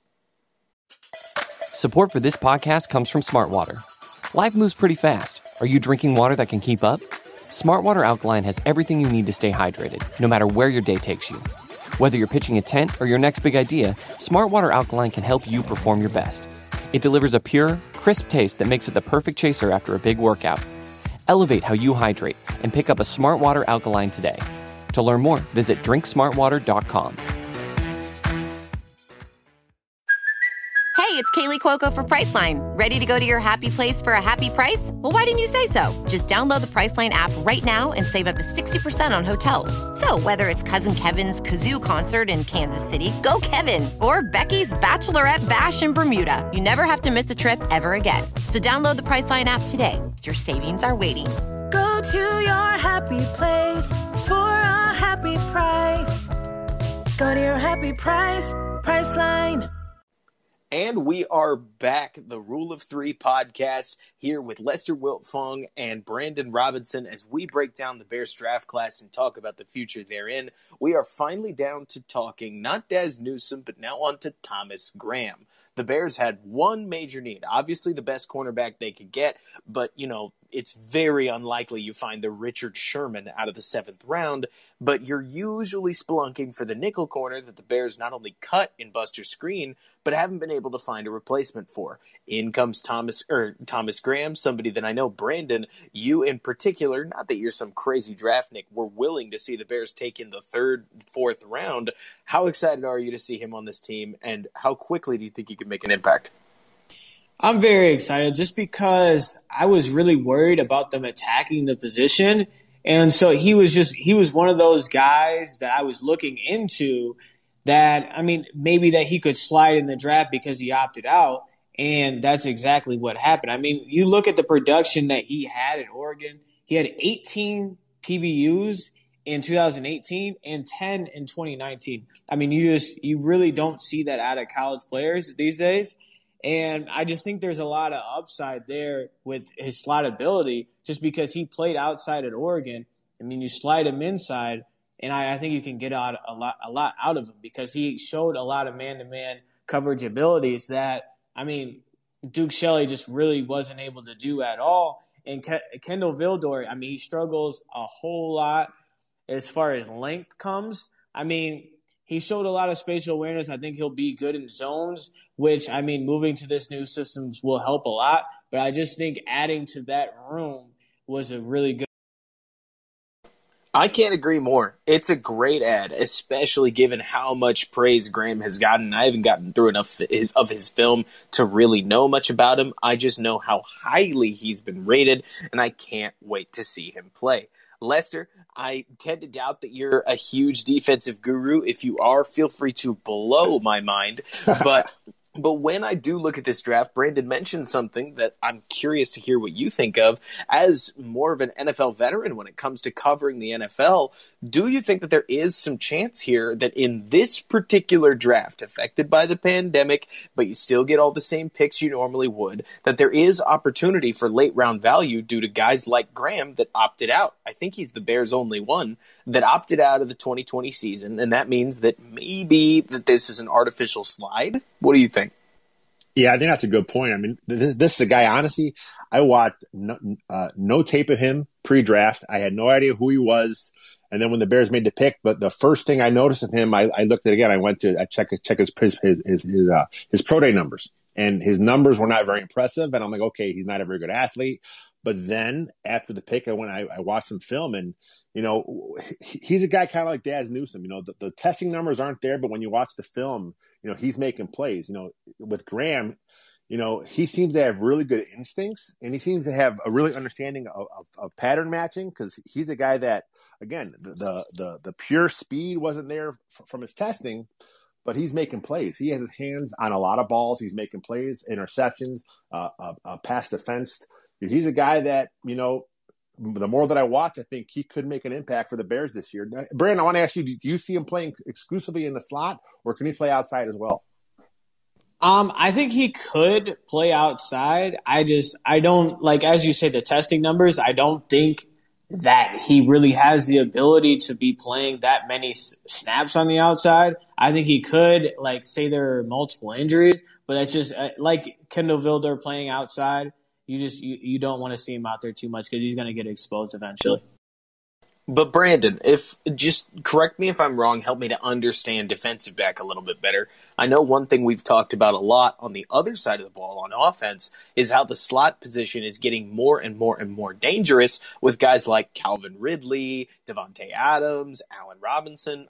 Support for this podcast comes from Smart Water. Life moves pretty fast. Are you drinking water that can keep up? Smart Water Alkaline has everything you need to stay hydrated, no matter where your day takes you. Whether you're pitching a tent or your next big idea, Smart Water Alkaline can help you perform your best. It delivers a pure, crisp taste that makes it the perfect chaser after a big workout. Elevate how you hydrate and pick up a Smart Water Alkaline today. To learn more, visit drink smart water dot com. Hey, it's Kaylee Cuoco for Priceline. Ready to go to your happy place for a happy price? Well, why didn't you say so? Just download the Priceline app right now and save up to sixty percent on hotels. So whether it's Cousin Kevin's Kazoo Concert in Kansas City, go Kevin, or Becky's Bachelorette Bash in Bermuda, you never have to miss a trip ever again. So download the Priceline app today. Your savings are waiting. Go to your happy place for a happy price. Go to your happy price, Priceline. And we are back, the Rule of Three podcast, here with Lester Wiltfong and Brandon Robinson as we break down the Bears draft class and talk about the future therein. We are finally down to talking not Daz Newsome, but now on to Thomas Graham. The Bears had one major need, obviously the best cornerback they could get, but, you know, it's very unlikely you find the Richard Sherman out of the seventh round, but you're usually spelunking for the nickel corner that the Bears not only cut in Buster Skrine, but haven't been able to find a replacement for. In comes Thomas or Thomas Graham, somebody that I know, Brandon, you in particular, not that you're some crazy draftnik, were willing to see the Bears take in the third, fourth round. How excited are you to see him on this team, and how quickly do you think he can make an impact? I'm very excited just because I was really worried about them attacking the position. And so he was just, he was one of those guys that I was looking into that, I mean, maybe that he could slide in the draft because he opted out. And that's exactly what happened. I mean, you look at the production that he had at Oregon. He had eighteen P B Us in two thousand eighteen and ten in twenty nineteen. I mean, you just, you really don't see that out of college players these days. And I just think there's a lot of upside there with his slot ability just because he played outside at Oregon. I mean, you slide him inside, and I, I think you can get out a lot, a lot out of him because he showed a lot of man-to-man coverage abilities that, I mean, Duke Shelley just really wasn't able to do at all. And Ke- Kendall Vildor, I mean, he struggles a whole lot as far as length comes. I mean, he showed a lot of spatial awareness. I think he'll be good in zones, which, I mean, moving to this new system will help a lot. But I just think adding to that room was a really good. I can't agree more. It's a great ad, especially given how much praise Graham has gotten. I haven't gotten through enough of his film to really know much about him. I just know how highly he's been rated, and I can't wait to see him play. Lester, I tend to doubt that you're a huge defensive guru. If you are, feel free to blow my mind. But But when I do look at this draft, Brandon mentioned something that I'm curious to hear what you think of. As more of an N F L veteran when it comes to covering the N F L, do you think that there is some chance here that in this particular draft, affected by the pandemic, but you still get all the same picks you normally would, that there is opportunity for late round value due to guys like Graham that opted out? I think he's the Bears' only one that opted out of the twenty twenty season, and that means that maybe that this is an artificial slide. What do you think? Yeah, I think that's a good point. I mean, this, this is a guy, honestly, I watched no, uh, no tape of him pre-draft. I had no idea who he was. And then when the Bears made the pick, but the first thing I noticed of him, I, I looked at it again. I went to I check check his his his his, uh, his pro day numbers, and his numbers were not very impressive. And I'm like, okay, he's not a very good athlete. But then after the pick, I went, I, I watched some film, and you know, he's a guy kind of like Daz Newsome. You know, the, the testing numbers aren't there, but when you watch the film, you know, he's making plays. You know, with Graham, you know, he seems to have really good instincts, and he seems to have a really understanding of, of, of pattern matching, because he's a guy that, again, the, the the pure speed wasn't there f- from his testing, but he's making plays. He has his hands on a lot of balls. He's making plays, interceptions, uh, uh, uh, pass defense. He's a guy that, you know, the more that I watch, I think he could make an impact for the Bears this year. Brandon, I want to ask you, do you see him playing exclusively in the slot, or can he play outside as well? Um, I think he could play outside. I just, I don't, like, as you say, the testing numbers, I don't think that he really has the ability to be playing that many s- snaps on the outside. I think he could, like, say there are multiple injuries, but that's just, uh, like Kendall Vildor playing outside. You just you, you don't want to see him out there too much because he's going to get exposed eventually. But Brandon, if just correct me if I'm wrong, help me to understand defensive back a little bit better. I know one thing we've talked about a lot on the other side of the ball on offense is how the slot position is getting more and more and more dangerous with guys like Calvin Ridley, Devontae Adams, Allen Robinson. I mean,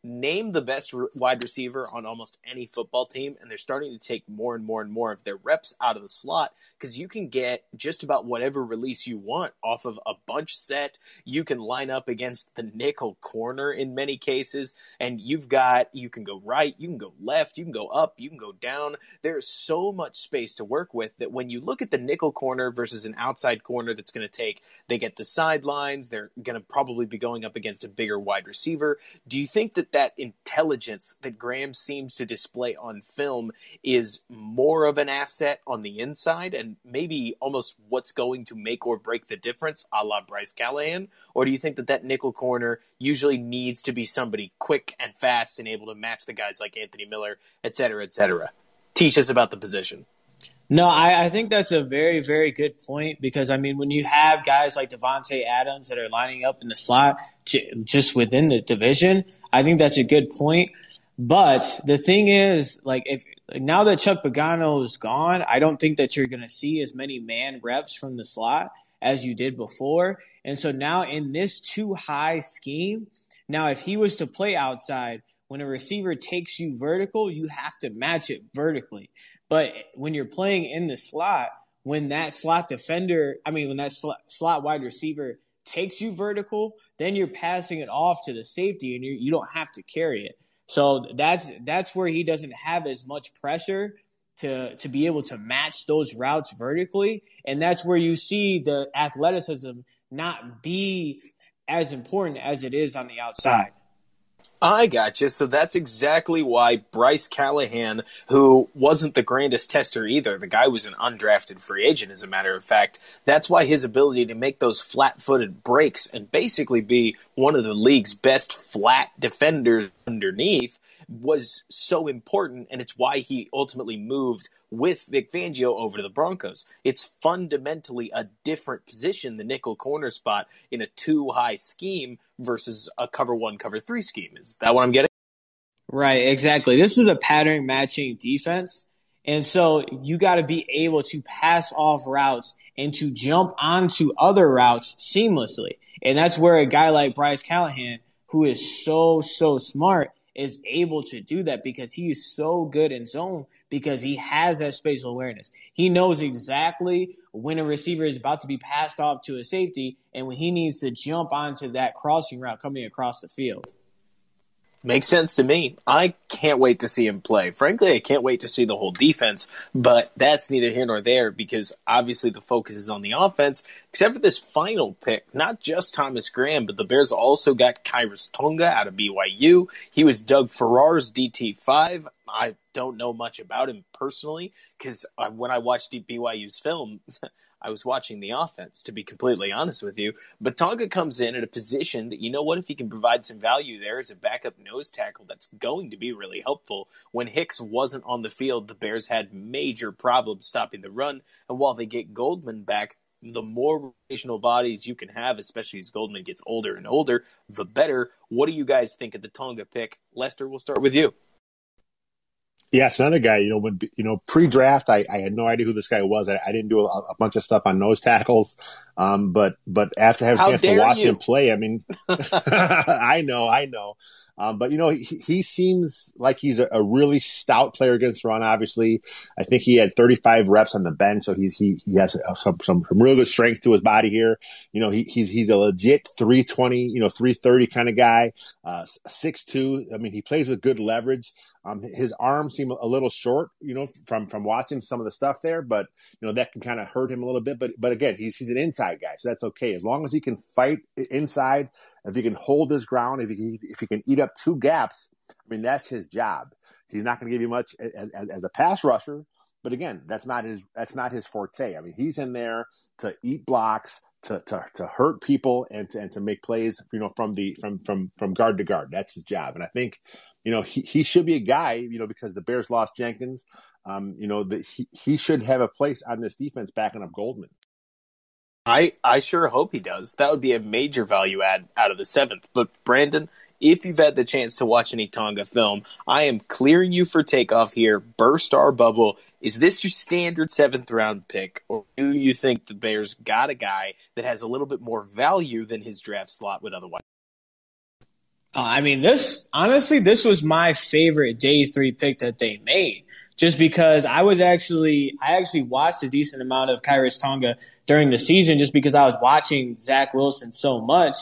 name the best re- wide receiver on almost any football team, and they're starting to take more and more and more of their reps out of the slot because you can get just about whatever release you want off of a bunch set. You can line up against the nickel corner in many cases, and you've got, you can go right, you can go left, you can go up, you can go down. There's so much space to work with that when you look at the nickel corner versus an outside corner that's going to take, they get the sidelines, they're going to probably be going up against a bigger wide receiver. Do you think that that intelligence that Graham seems to display on film is more of an asset on the inside and maybe almost what's going to make or break the difference, a la Bryce Callahan? Or do you think that that nickel corner usually needs to be somebody quick and fast and able to match the guys like Anthony Miller, et cetera, et cetera? Teach us about the position. No, I, I think that's a very, very good point because, I mean, when you have guys like Devontae Adams that are lining up in the slot j- just within the division, I think that's a good point. But the thing is, like, if now that Chuck Pagano is gone, I don't think that you're going to see as many man reps from the slot as you did before. And so now in this too high scheme, now if he was to play outside, when a receiver takes you vertical, you have to match it vertically. But when you're playing in the slot, when that slot defender, I mean, when that sl- slot wide receiver takes you vertical, then you're passing it off to the safety and you you don't have to carry it. So that's that's where he doesn't have as much pressure to to be able to match those routes vertically. And that's where you see the athleticism not be as important as it is on the outside. I gotcha. So that's exactly why Bryce Callahan, who wasn't the grandest tester either, the guy was an undrafted free agent, as a matter of fact, that's why his ability to make those flat-footed breaks and basically be one of the league's best flat defenders underneath was so important, and it's why he ultimately moved with Vic Fangio over to the Broncos. It's fundamentally a different position, the nickel corner spot, in a two-high scheme versus a cover one, cover three scheme. Is that what I'm getting? Right, exactly. This is a pattern matching defense, and so you got to be able to pass off routes and to jump onto other routes seamlessly. And that's where a guy like Bryce Callahan, who is so, so smart, is able to do that because he is so good in zone because he has that spatial awareness. He knows exactly when a receiver is about to be passed off to a safety and when he needs to jump onto that crossing route coming across the field. Makes sense to me. I can't wait to see him play. Frankly, I can't wait to see the whole defense, but that's neither here nor there because obviously the focus is on the offense, except for this final pick. Not just Thomas Graham, but the Bears also got Khyiris Tonga out of B Y U. He was Doug Farrar's D T five. I don't know much about him personally because when I watched B Y U's film, I was watching the offense, to be completely honest with you. But Tonga comes in at a position that, you know what, if he can provide some value there as a backup nose tackle, that's going to be really helpful. When Hicks wasn't on the field, the Bears had major problems stopping the run. And while they get Goldman back, the more rotational bodies you can have, especially as Goldman gets older and older, the better. What do you guys think of the Tonga pick? Lester, we'll start with you. Yeah, it's another guy, you know, when, you know, pre-draft, I, I had no idea who this guy was. I, I didn't do a, a bunch of stuff on nose tackles. Um, but, but after having a chance to watch you. him play, I mean, I know, I know. Um, but, you know, he, he seems like he's a, a really stout player against run, obviously. I think he had thirty-five reps on the bench, so he's, he, he has some, some, some real good strength to his body here. You know, he, he's, he's a legit three twenty, you know, three thirty kind of guy, uh, six two. I mean, he plays with good leverage. Um, his arms seem a little short, you know, from, from watching some of the stuff there, but, you know, that can kind of hurt him a little bit. But, but again, he's, he's an inside guy, so that's okay. As long as he can fight inside, if he can hold his ground, if he can, if he can eat up two gaps, I mean, that's his job. He's not going to give you much as, as, as a pass rusher, but again, that's not his, that's not his forte. I mean, he's in there to eat blocks, to, to, to hurt people and to, and to make plays, you know, from the, from, from, from guard to guard. That's his job. And I think, you know, he, he should be a guy, you know, because the Bears lost Jenkins, um, you know, that he, he should have a place on this defense backing up Goldman. I, I sure hope he does. That would be a major value add out of the seventh. But Brandon, if you've had the chance to watch any Tonga film, I am clearing you for takeoff here. Burst our bubble. Is this your standard seventh round pick, or do you think the Bears got a guy that has a little bit more value than his draft slot would otherwise? Uh, I mean, this honestly, this was my favorite day three pick that they made, just because I was actually I actually watched a decent amount of Khyiris Tonga during the season, just because I was watching Zach Wilson so much,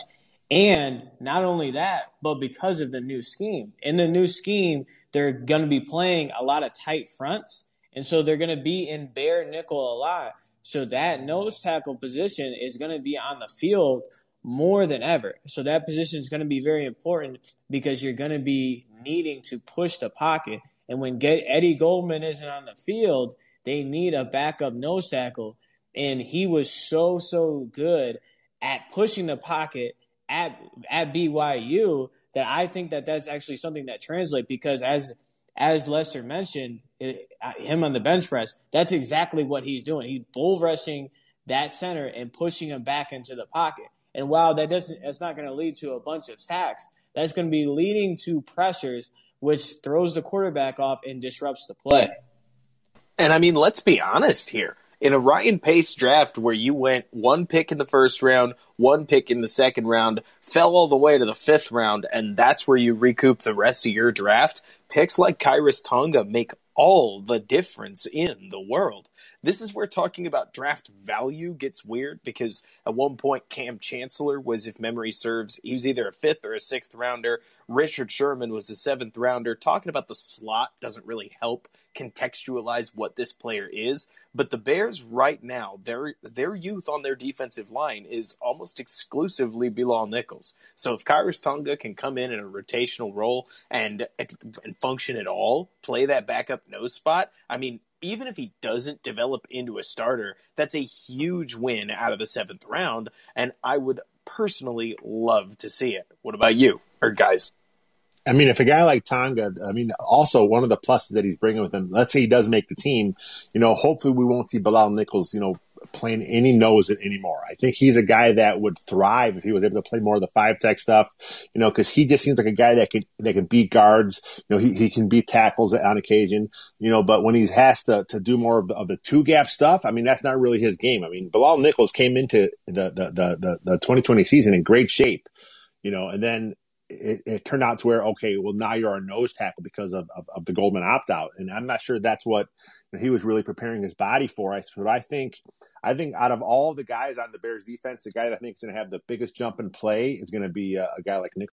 and not only that, but because of the new scheme. In the new scheme, they're going to be playing a lot of tight fronts, and so they're going to be in bare nickel a lot. So that nose tackle position is going to be on the field more than ever. So that position is going to be very important because you're going to be needing to push the pocket. And when get Eddie Goldman isn't on the field, they need a backup nose tackle. And he was so, so good at pushing the pocket at at B Y U that I think that that's actually something that translates, because as as Lester mentioned, it, him on the bench press, that's exactly what he's doing. He's bull rushing that center and pushing him back into the pocket. And while that doesn't, that's not going to lead to a bunch of sacks, that's going to be leading to pressures, which throws the quarterback off and disrupts the play. And I mean, let's be honest here. In a Ryan Pace draft where you went one pick in the first round, one pick in the second round, fell all the way to the fifth round, and that's where you recoup the rest of your draft, picks like Khyiris Tonga make all the difference in the world. This is where talking about draft value gets weird, because at one point Cam Chancellor was, if memory serves, he was either a fifth or a sixth rounder. Richard Sherman was a seventh rounder. Talking about the slot doesn't really help contextualize what this player is. But the Bears right now, their their youth on their defensive line is almost exclusively Bilal Nichols. So if Khyiris Tonga can come in in a rotational role and, and function at all, play that backup nose spot, I mean, even if he doesn't develop into a starter, that's a huge win out of the seventh round, and I would personally love to see it. What about you, or guys? I mean, if a guy like Tonga, I mean, also one of the pluses that he's bringing with him, let's say he does make the team, you know, hopefully we won't see Bilal Nichols, you know, playing any nose anymore. I think he's a guy that would thrive if he was able to play more of the five tech stuff, you know, because he just seems like a guy that can that can beat guards. You know, he, he can beat tackles on occasion, you know, but when he has to to do more of the, of the two gap stuff, I mean, that's not really his game. I mean, Bilal Nichols came into the the the the, the twenty twenty season in great shape, you know, and then It, it turned out to where, okay, well, now you're a nose tackle because of, of, of the Goldman opt-out. And I'm not sure that's what he was really preparing his body for. I, but I think I think out of all the guys on the Bears defense, the guy that I think is going to have the biggest jump in play is going to be a, a guy like Nick.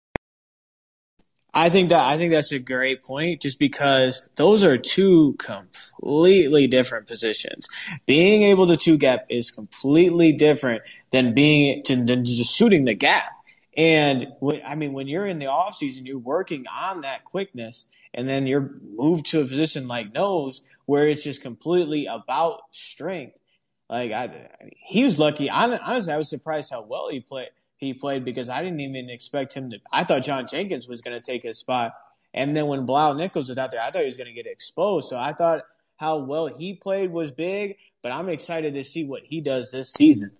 I think that I think that's a great point, just because those are two completely different positions. Being able to two gap is completely different than being to, than just shooting the gap. And when, I mean, when you're in the offseason, you're working on that quickness, and then you're moved to a position like nose where it's just completely about strength. Like I, I mean, he was lucky. Honestly, I was surprised how well he played. He played because I didn't even expect him to. I thought John Jenkins was going to take his spot, and then when Bilal Nichols was out there, I thought he was going to get exposed. So I thought how well he played was big, but I'm excited to see what he does this season.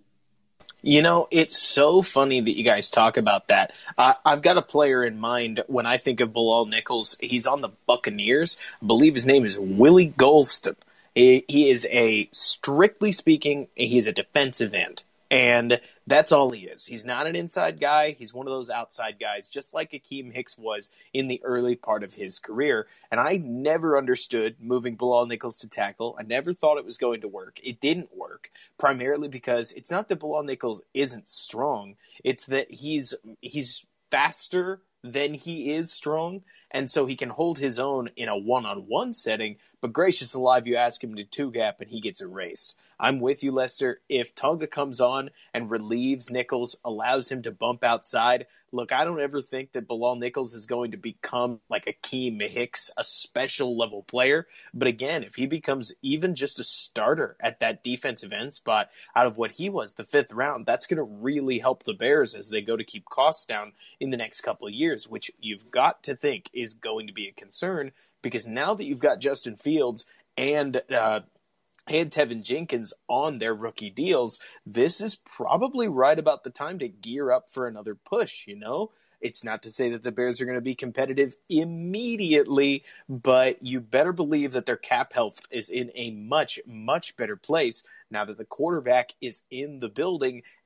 You know, it's so funny that you guys talk about that. Uh, I've got a player in mind when I think of Bilal Nichols. He's on the Buccaneers. I believe his name is Willie Golston. He, he is a, strictly speaking, he's a defensive end. And that's all he is. He's not an inside guy. He's one of those outside guys, just like Akeem Hicks was in the early part of his career. And I never understood moving Bilal Nichols to tackle. I never thought it was going to work. It didn't work, primarily because it's not that Bilal Nichols isn't strong. It's that he's he's faster than he is strong, and so he can hold his own in a one-on-one setting, but gracious alive, you ask him to two-gap and he gets erased. I'm with you, Lester. If Tonga comes on and relieves Nichols, allows him to bump outside, look, I don't ever think that Bilal Nichols is going to become like Akeem Hicks, a special level player. But again, if he becomes even just a starter at that defensive end spot out of what he was the fifth round, that's going to really help the Bears as they go to keep costs down in the next couple of years, which you've got to think is going to be a concern, because now that you've got Justin Fields and uh, and Tevin Jenkins on their rookie deals, this is probably right about the time to gear up for another push, you know? It's not to say that the Bears are going to be competitive immediately, but you better believe that their cap health is in a much, much better place now that the quarterback is in the building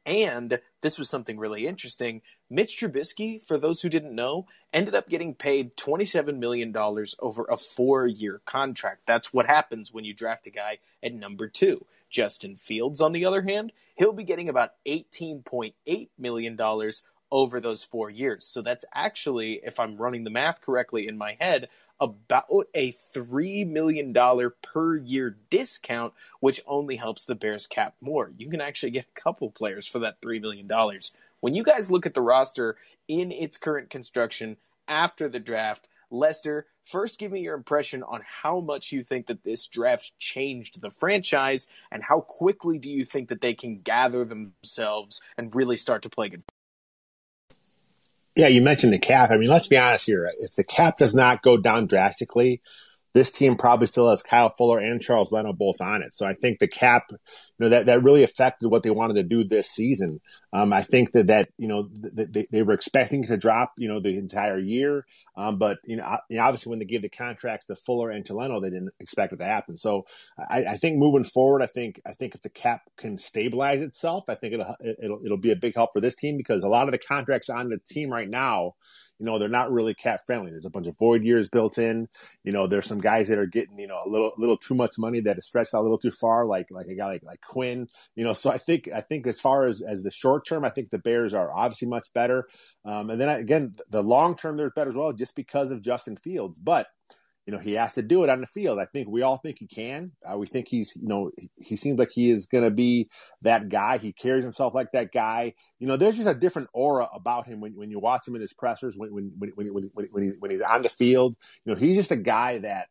And this was something really interesting. Mitch Trubisky, for those who didn't know, ended up getting paid twenty-seven million dollars over a four-year contract. That's what happens when you draft a guy at number two. Justin Fields, on the other hand, he'll be getting about eighteen point eight million dollars over those four years. So that's actually, if I'm running the math correctly in my head, about a three million dollars per year discount, which only helps the Bears cap more. You can actually get a couple players for that three million dollars. When you guys look at the roster in its current construction after the draft, Lester, first give me your impression on how much you think that this draft changed the franchise, and how quickly do you think that they can gather themselves and really start to play good? Yeah, you mentioned the cap. I mean, let's be honest here. If the cap does not go down drastically, this team probably still has Kyle Fuller and Charles Leno both on it. So I think the cap, you know, that, that really affected what they wanted to do this season. Um, I think that, that you know, th- they, they were expecting to drop, you know, the entire year. Um, but, you know, obviously when they gave the contracts to Fuller and to Leno, they didn't expect it to happen. So I, I think moving forward, I think I think if the cap can stabilize itself, I think it'll, it'll, it'll be a big help for this team, because a lot of the contracts on the team right now, you know, they're not really cap friendly. There's a bunch of void years built in. You know, there's some guys that are getting, you know, a little, little too much money that is stretched out a little too far, like, like a guy like, like Quinn, you know. So I think, I think as far as, as the short term, I think the Bears are obviously much better. Um, and then again, the long term, they're better as well, just because of Justin Fields. But, you know, he has to do it on the field. I think we all think he can. Uh, we think he's, you know, he seems like he is going to be that guy. He carries himself like that guy. You know, there's just a different aura about him when, when you watch him in his pressers, when when when when, when, when, he, when he's on the field. You know, he's just a guy that,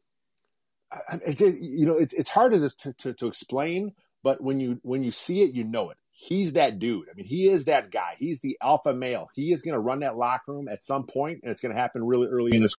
it's, you know, it's it's hard to, to to to explain, but when you when you see it, you know it. He's that dude. I mean, he is that guy. He's the alpha male. He is going to run that locker room at some point, and it's going to happen really early in his.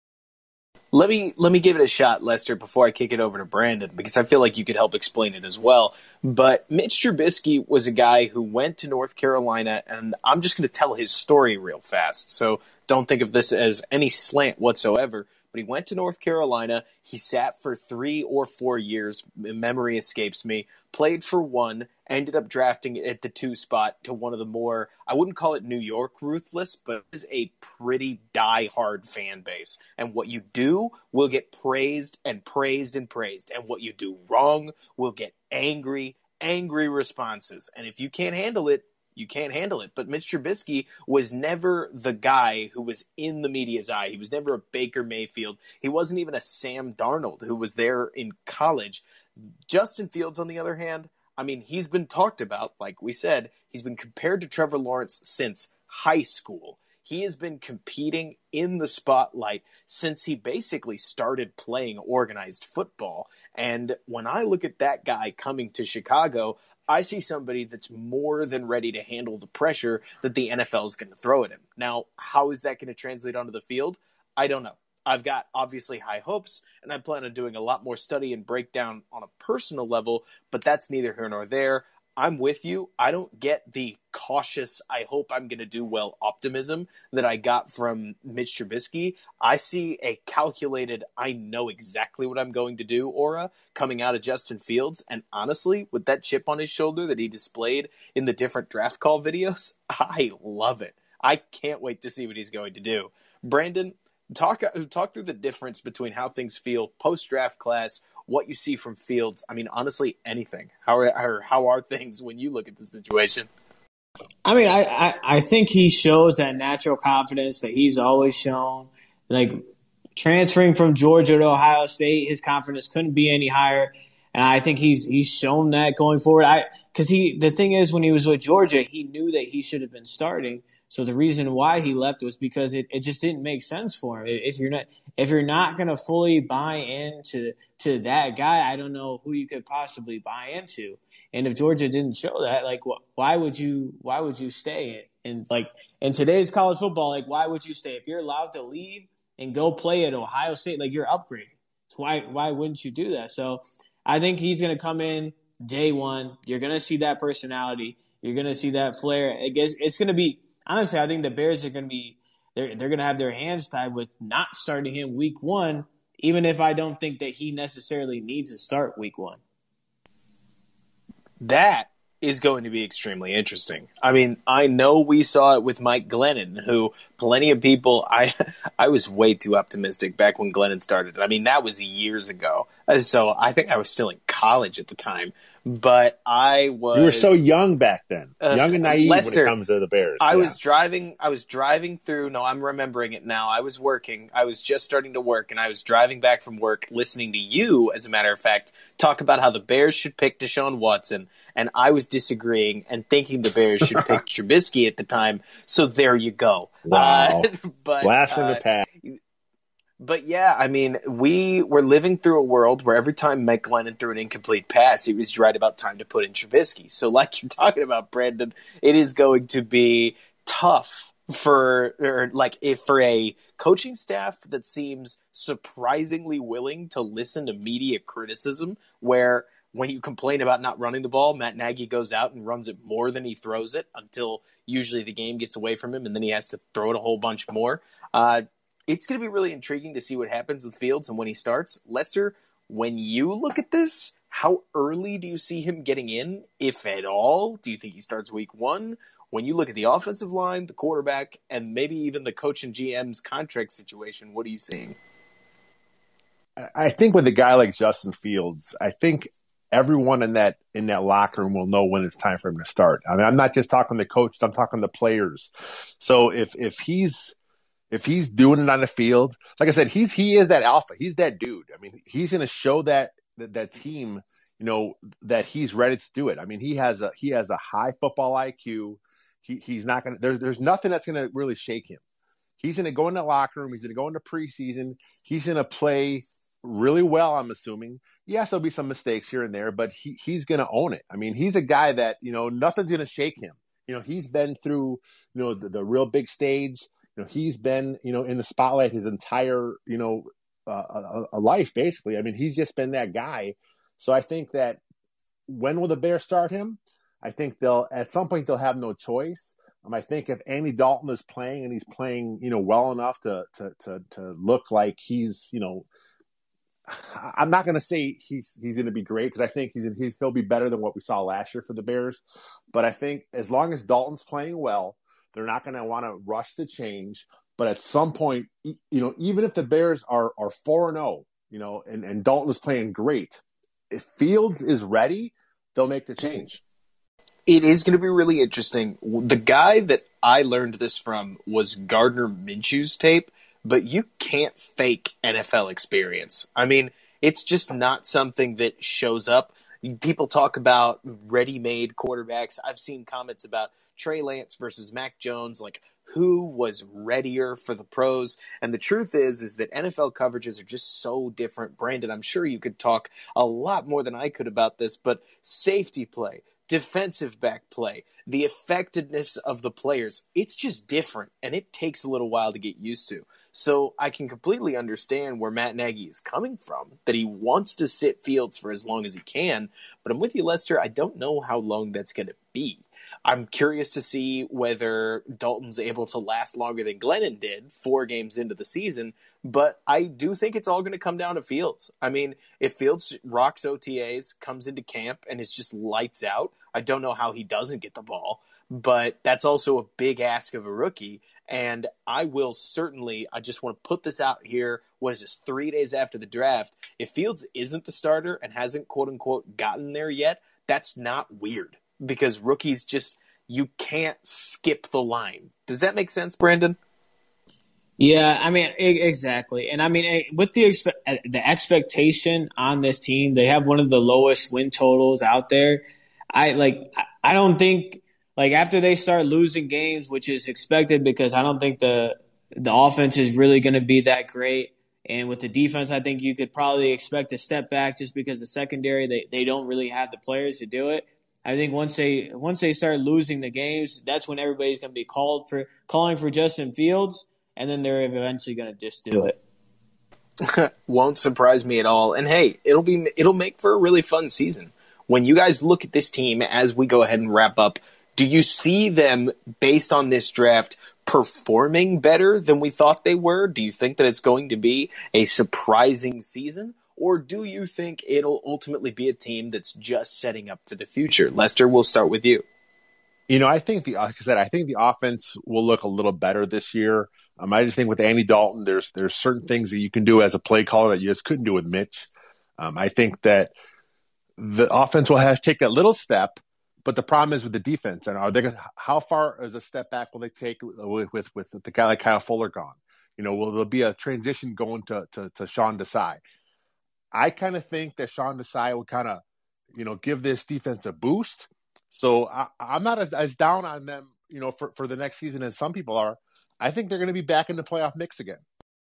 Let me let me give it a shot, Lester, before I kick it over to Brandon, because I feel like you could help explain it as well. But Mitch Trubisky was a guy who went to North Carolina, and I'm just going to tell his story real fast, so don't think of this as any slant whatsoever. But he went to North Carolina. He sat for three or four years. Memory escapes me. Played for one. Ended up drafting at the two spot to one of the more, I wouldn't call it New York ruthless, but it is a pretty die-hard fan base. And what you do will get praised and praised and praised. And what you do wrong will get angry, angry responses. And if you can't handle it, you can't handle it. But Mitch Trubisky was never the guy who was in the media's eye. He was never a Baker Mayfield. He wasn't even a Sam Darnold who was there in college. Justin Fields, on the other hand, I mean, he's been talked about, like we said. He's been compared to Trevor Lawrence since high school. He has been competing in the spotlight since he basically started playing organized football. And when I look at that guy coming to Chicago, I see somebody that's more than ready to handle the pressure that the N F L is going to throw at him. Now, how is that going to translate onto the field? I don't know. I've got obviously high hopes, and I plan on doing a lot more study and breakdown on a personal level, but that's neither here nor there. I'm with you. I don't get the cautious, I hope I'm going to do well optimism that I got from Mitch Trubisky. I see a calculated, I know exactly what I'm going to do aura coming out of Justin Fields. And honestly, with that chip on his shoulder that he displayed in the different draft call videos, I love it. I can't wait to see what he's going to do. Brandon, talk talk through the difference between how things feel post-draft class, what you see from Fields. I mean, honestly, anything. How are how are things when you look at the situation? I mean, I, I, I think he shows that natural confidence that he's always shown. Like, transferring from Georgia to Ohio State, his confidence couldn't be any higher. And I think he's he's shown that going forward. I because he the thing is, when he was with Georgia, he knew that he should have been starting. So the reason why he left was because it, it just didn't make sense for him. If you're not if you're not going to fully buy into to that guy, I don't know who you could possibly buy into. And if Georgia didn't show that, like, wh- why would you why would you stay? And like in today's college football, like, why would you stay if you're allowed to leave and go play at Ohio State? Like, you're upgrading. Why why wouldn't you do that? So I think he's going to come in day one. You're going to see that personality. You're going to see that flair. I guess it's going to be. Honestly, I think the Bears are going to be they're they're going to have their hands tied with not starting him week one, even if I don't think that he necessarily needs to start week one. That is going to be extremely interesting. I mean, I know we saw it with Mike Glennon, who plenty of people, I I was way too optimistic back when Glennon started. I mean, that was years ago. So I think I was still in college at the time. But I was... You were so young back then. Uh, young and naive Lester, when it comes to the Bears. I yeah. was driving I was driving through, no, I'm remembering it now. I was working. I was just starting to work, and I was driving back from work listening to you, as a matter of fact, talk about how the Bears should pick Deshaun Watson, and I was disagreeing and thinking the Bears should pick Trubisky at the time. So there you go. Wow. Uh, but, Blast from uh, the past. But yeah, I mean, we were living through a world where every time Mike Glennon threw an incomplete pass, it was right about time to put in Trubisky. So like you're talking about, Brandon, it is going to be tough for, or like if for a coaching staff that seems surprisingly willing to listen to media criticism, where when you complain about not running the ball, Matt Nagy goes out and runs it more than he throws it until usually the game gets away from him, and then he has to throw it a whole bunch more. Uh, It's going to be really intriguing to see what happens with Fields and when he starts. Lester, when you look at this, how early do you see him getting in, if at all? Do you think he starts week one? When you look at the offensive line, the quarterback, and maybe even the coach and G M's contract situation, what are you seeing? I think with a guy like Justin Fields, I think everyone in that in that locker room will know when it's time for him to start. I mean, I'm not just talking to coaches, I'm talking to players. So if if he's If he's doing it on the field, like I said, he's he is that alpha. He's that dude. I mean, he's going to show that, that that team, you know, that he's ready to do it. I mean, he has a he has a high football I Q. He he's not going to. There's there's nothing that's going to really shake him. He's going to go in the locker room. He's going to go into preseason. He's going to play really well, I'm assuming. Yes, there'll be some mistakes here and there, but he he's going to own it. I mean, he's a guy that, you know, nothing's going to shake him. You know, he's been through, you know, the, the real big stage. You know, he's been, you know, in the spotlight his entire, you know, uh, a, a life, basically. I mean, he's just been that guy. So I think that when will the Bears start him? I think they'll, at some point, they'll have no choice. Um, I think if Andy Dalton is playing and he's playing, you know, well enough to to to, to look like he's, you know, I'm not going to say he's he's going to be great, because I think he's he's he'll be better than what we saw last year for the Bears. But I think as long as Dalton's playing well, they're not going to want to rush the change. But at some point, you know, even if the Bears are are four and oh, you know, and, and Dalton is playing great, if Fields is ready, they'll make the change. It is going to be really interesting. The guy that I learned this from was Gardner Minshew's tape, but you can't fake N F L experience. I mean, it's just not something that shows up. People talk about ready-made quarterbacks. I've seen comments about Trey Lance versus Mac Jones, like who was readier for the pros. And the truth is, is that N F L coverages are just so different. Brandon, I'm sure you could talk a lot more than I could about this, but safety play, defensive back play, the effectiveness of the players, it's just different, and it takes a little while to get used to. So I can completely understand where Matt Nagy is coming from, that he wants to sit Fields for as long as he can. But I'm with you, Lester. I don't know how long that's going to be. I'm curious to see whether Dalton's able to last longer than Glennon did four games into the season. But I do think it's all going to come down to Fields. I mean, if Fields rocks O T As, comes into camp, and is just lights out, I don't know how he doesn't get the ball. But that's also a big ask of a rookie. And I will certainly, I just want to put this out here, what is this, three days after the draft, if Fields isn't the starter and hasn't, quote-unquote, gotten there yet, that's not weird. Because rookies just, you can't skip the line. Does that make sense, Brandon? Yeah, I mean, exactly. And I mean, with the expe- the expectation on this team, they have one of the lowest win totals out there. I like, I don't think, like after they start losing games, which is expected because I don't think the the offense is really going to be that great. And with the defense, I think you could probably expect a step back just because the secondary, they, they don't really have the players to do it. I think once they once they start losing the games, that's when everybody's going to be called for calling for Justin Fields, and then they're eventually going to just do it. Won't surprise me at all. And hey, it'll be it'll make for a really fun season. When you guys look at this team as we go ahead and wrap up, do you see them, based on this draft, performing better than we thought they were? Do you think that it's going to be a surprising season? Or do you think it'll ultimately be a team that's just setting up for the future? Lester, we'll start with you. You know, I think the like I said, I think the offense will look a little better this year. Um, I just think with Andy Dalton, there's there's certain things that you can do as a play caller that you just couldn't do with Mitch. Um, I think that the offense will have to take that little step, but the problem is with the defense. And are they going? How far as a step back will they take with with, with the guy like Kyle Fuller gone? You know, will there be a transition going to to, to Sean Desai? I kind of think that Sean Desai will kind of, you know, give this defense a boost. So I, I'm not as, as down on them, you know, for, for the next season as some people are. I think they're going to be back in the playoff mix again.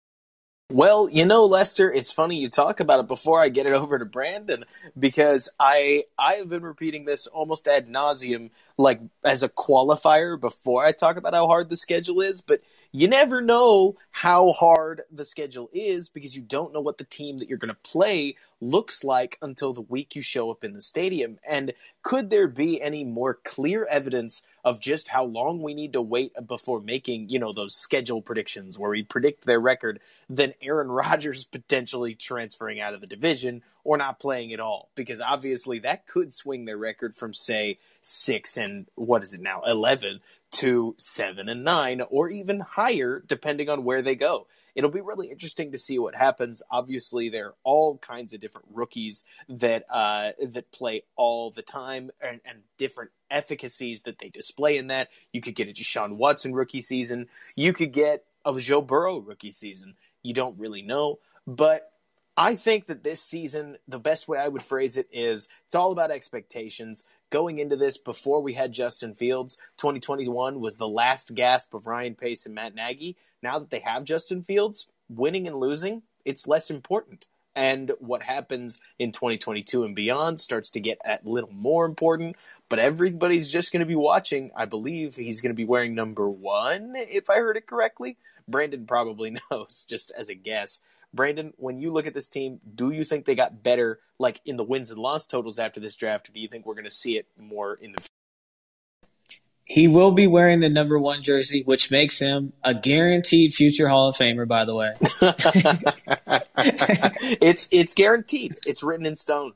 Well, you know, Lester, it's funny you talk about it before I get it over to Brandon, because I I have been repeating this almost ad nauseum, like as a qualifier before I talk about how hard the schedule is. But you never know how hard the schedule is because you don't know what the team that you're going to play looks like until the week you show up in the stadium. And could there be any more clear evidence of just how long we need to wait before making, you know, those schedule predictions where we predict their record than Aaron Rodgers potentially transferring out of the division or not playing at all? Because obviously that could swing their record from, say, six and what is it now, eleven to seven and nine, or even higher, depending on where they go. It'll be really interesting to see what happens. Obviously, there are all kinds of different rookies that uh, that play all the time, and, and different efficacies that they display in that. You could get a Deshaun Watson rookie season. You could get a Joe Burrow rookie season. You don't really know, but I think that this season, the best way I would phrase it is it's all about expectations. Going into this, before we had Justin Fields, twenty twenty-one was the last gasp of Ryan Pace and Matt Nagy. Now that they have Justin Fields, winning and losing, it's less important. And what happens in twenty twenty-two and beyond starts to get a little more important. But everybody's just going to be watching. I believe he's going to be wearing number one, if I heard it correctly. Brandon probably knows, just as a guess. Brandon, when you look at this team, do you think they got better, like in the wins and loss totals after this draft, or do you think we're going to see it more in the future? He will be wearing the number one jersey, which makes him a guaranteed future Hall of Famer, by the way. it's it's guaranteed. It's written in stone.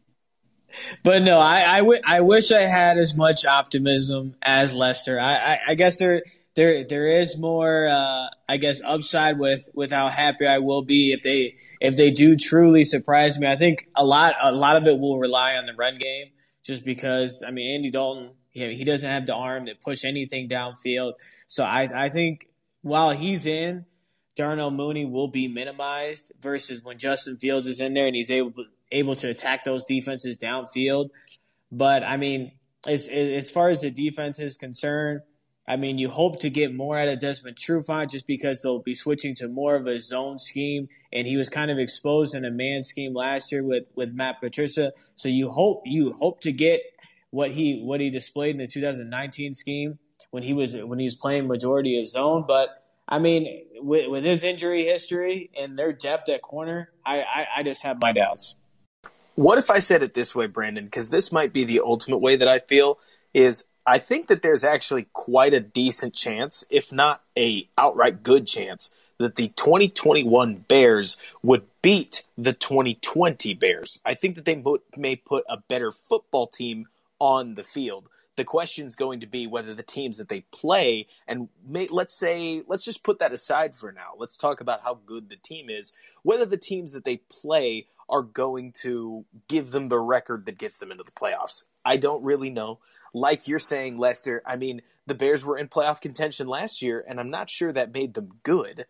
But no, I, I, w- I wish I had as much optimism as Lester. I, I, I guess there there there is more, uh, I guess, upside with, with how happy I will be if they if they do truly surprise me. I think a lot a lot of it will rely on the run game, just because I mean Andy Dalton, he, he doesn't have the arm to push anything downfield. So I I think while he's in, Darnell Mooney will be minimized versus when Justin Fields is in there and he's able able to attack those defenses downfield. But I mean, as as far as the defense is concerned, I mean, you hope to get more out of Desmond Trufant just because they'll be switching to more of a zone scheme, and he was kind of exposed in a man scheme last year with, with Matt Patricia. So you hope you hope to get what he what he displayed in the two thousand nineteen scheme when he was when he was playing majority of zone. But I mean, with, with his injury history and their depth at corner, I, I, I just have my doubts. What if I said it this way, Brandon? Because this might be the ultimate way that I feel is I think that there's actually quite a decent chance, if not a outright good chance, that the twenty twenty-one Bears would beat the twenty twenty Bears. I think that they may put a better football team on the field. The question's going to be whether the teams that they play, and may, let's say, let's just put that aside for now. Let's talk about how good the team is. Whether the teams that they play are going to give them the record that gets them into the playoffs. I don't really know. Like you're saying, Lester, I mean, the Bears were in playoff contention last year, and I'm not sure that made them good.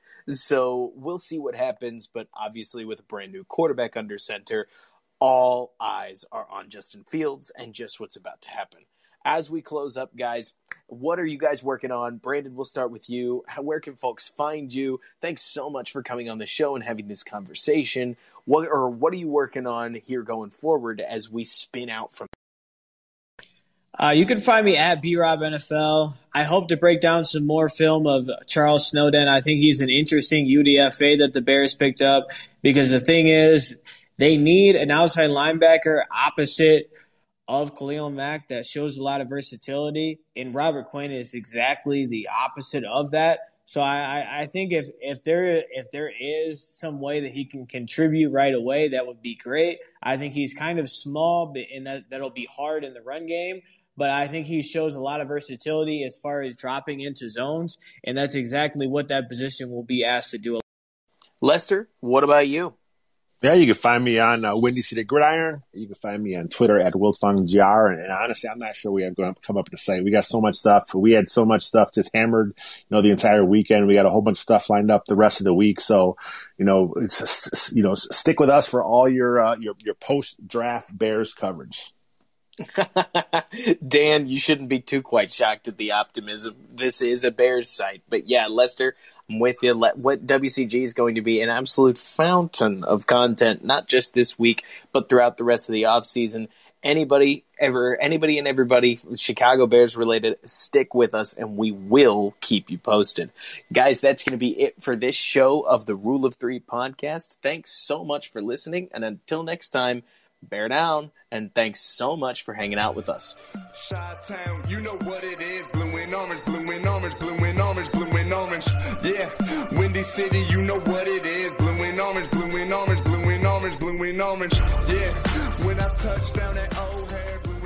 So we'll see what happens, but obviously with a brand new quarterback under center, all eyes are on Justin Fields and just what's about to happen. As we close up, guys, what are you guys working on? Brandon, we'll start with you. How, where can folks find you? Thanks so much for coming on the show and having this conversation. What or what are you working on here going forward as we spin out from? Uh, you can find me at B Rob N F L. I hope to break down some more film of Charles Snowden. I think he's an interesting U D F A that the Bears picked up because the thing is they need an outside linebacker opposite of Khalil Mack that shows a lot of versatility, and Robert Quinn is exactly the opposite of that. So I, I think if, if there if there is some way that he can contribute right away, that would be great. I think he's kind of small, and that, that'll be hard in the run game. But I think he shows a lot of versatility as far as dropping into zones, and that's exactly what that position will be asked to do. Lester, what about you? Yeah, you can find me on uh, Windy City Gridiron. You can find me on Twitter at WiltfongJR. And, and honestly, I'm not sure we have going to come up with a site. We got so much stuff. We had so much stuff just hammered, you know, the entire weekend. We got a whole bunch of stuff lined up the rest of the week. So, you know, it's just, you know, stick with us for all your uh, your your post-draft Bears coverage. Dan, you shouldn't be too quite shocked at the optimism. This is a Bears site. But yeah, Lester, I'm with you. What W C G is going to be an absolute fountain of content, not just this week, but throughout the rest of the offseason. Anybody, ever, anybody and everybody Chicago Bears related, stick with us and we will keep you posted. Guys, that's going to be it for this show of the Rule of Three podcast. Thanks so much for listening. And until next time, bear down, and thanks so much for hanging out with us. Chi-Town, you know what it is. Blue and orange, blue and orange, blue and orange, blue and orange. Yeah, Windy City, you know what it is. Blue and orange, blue and orange, blue and orange, blue and orange. Yeah, when I touch down that old hair, blue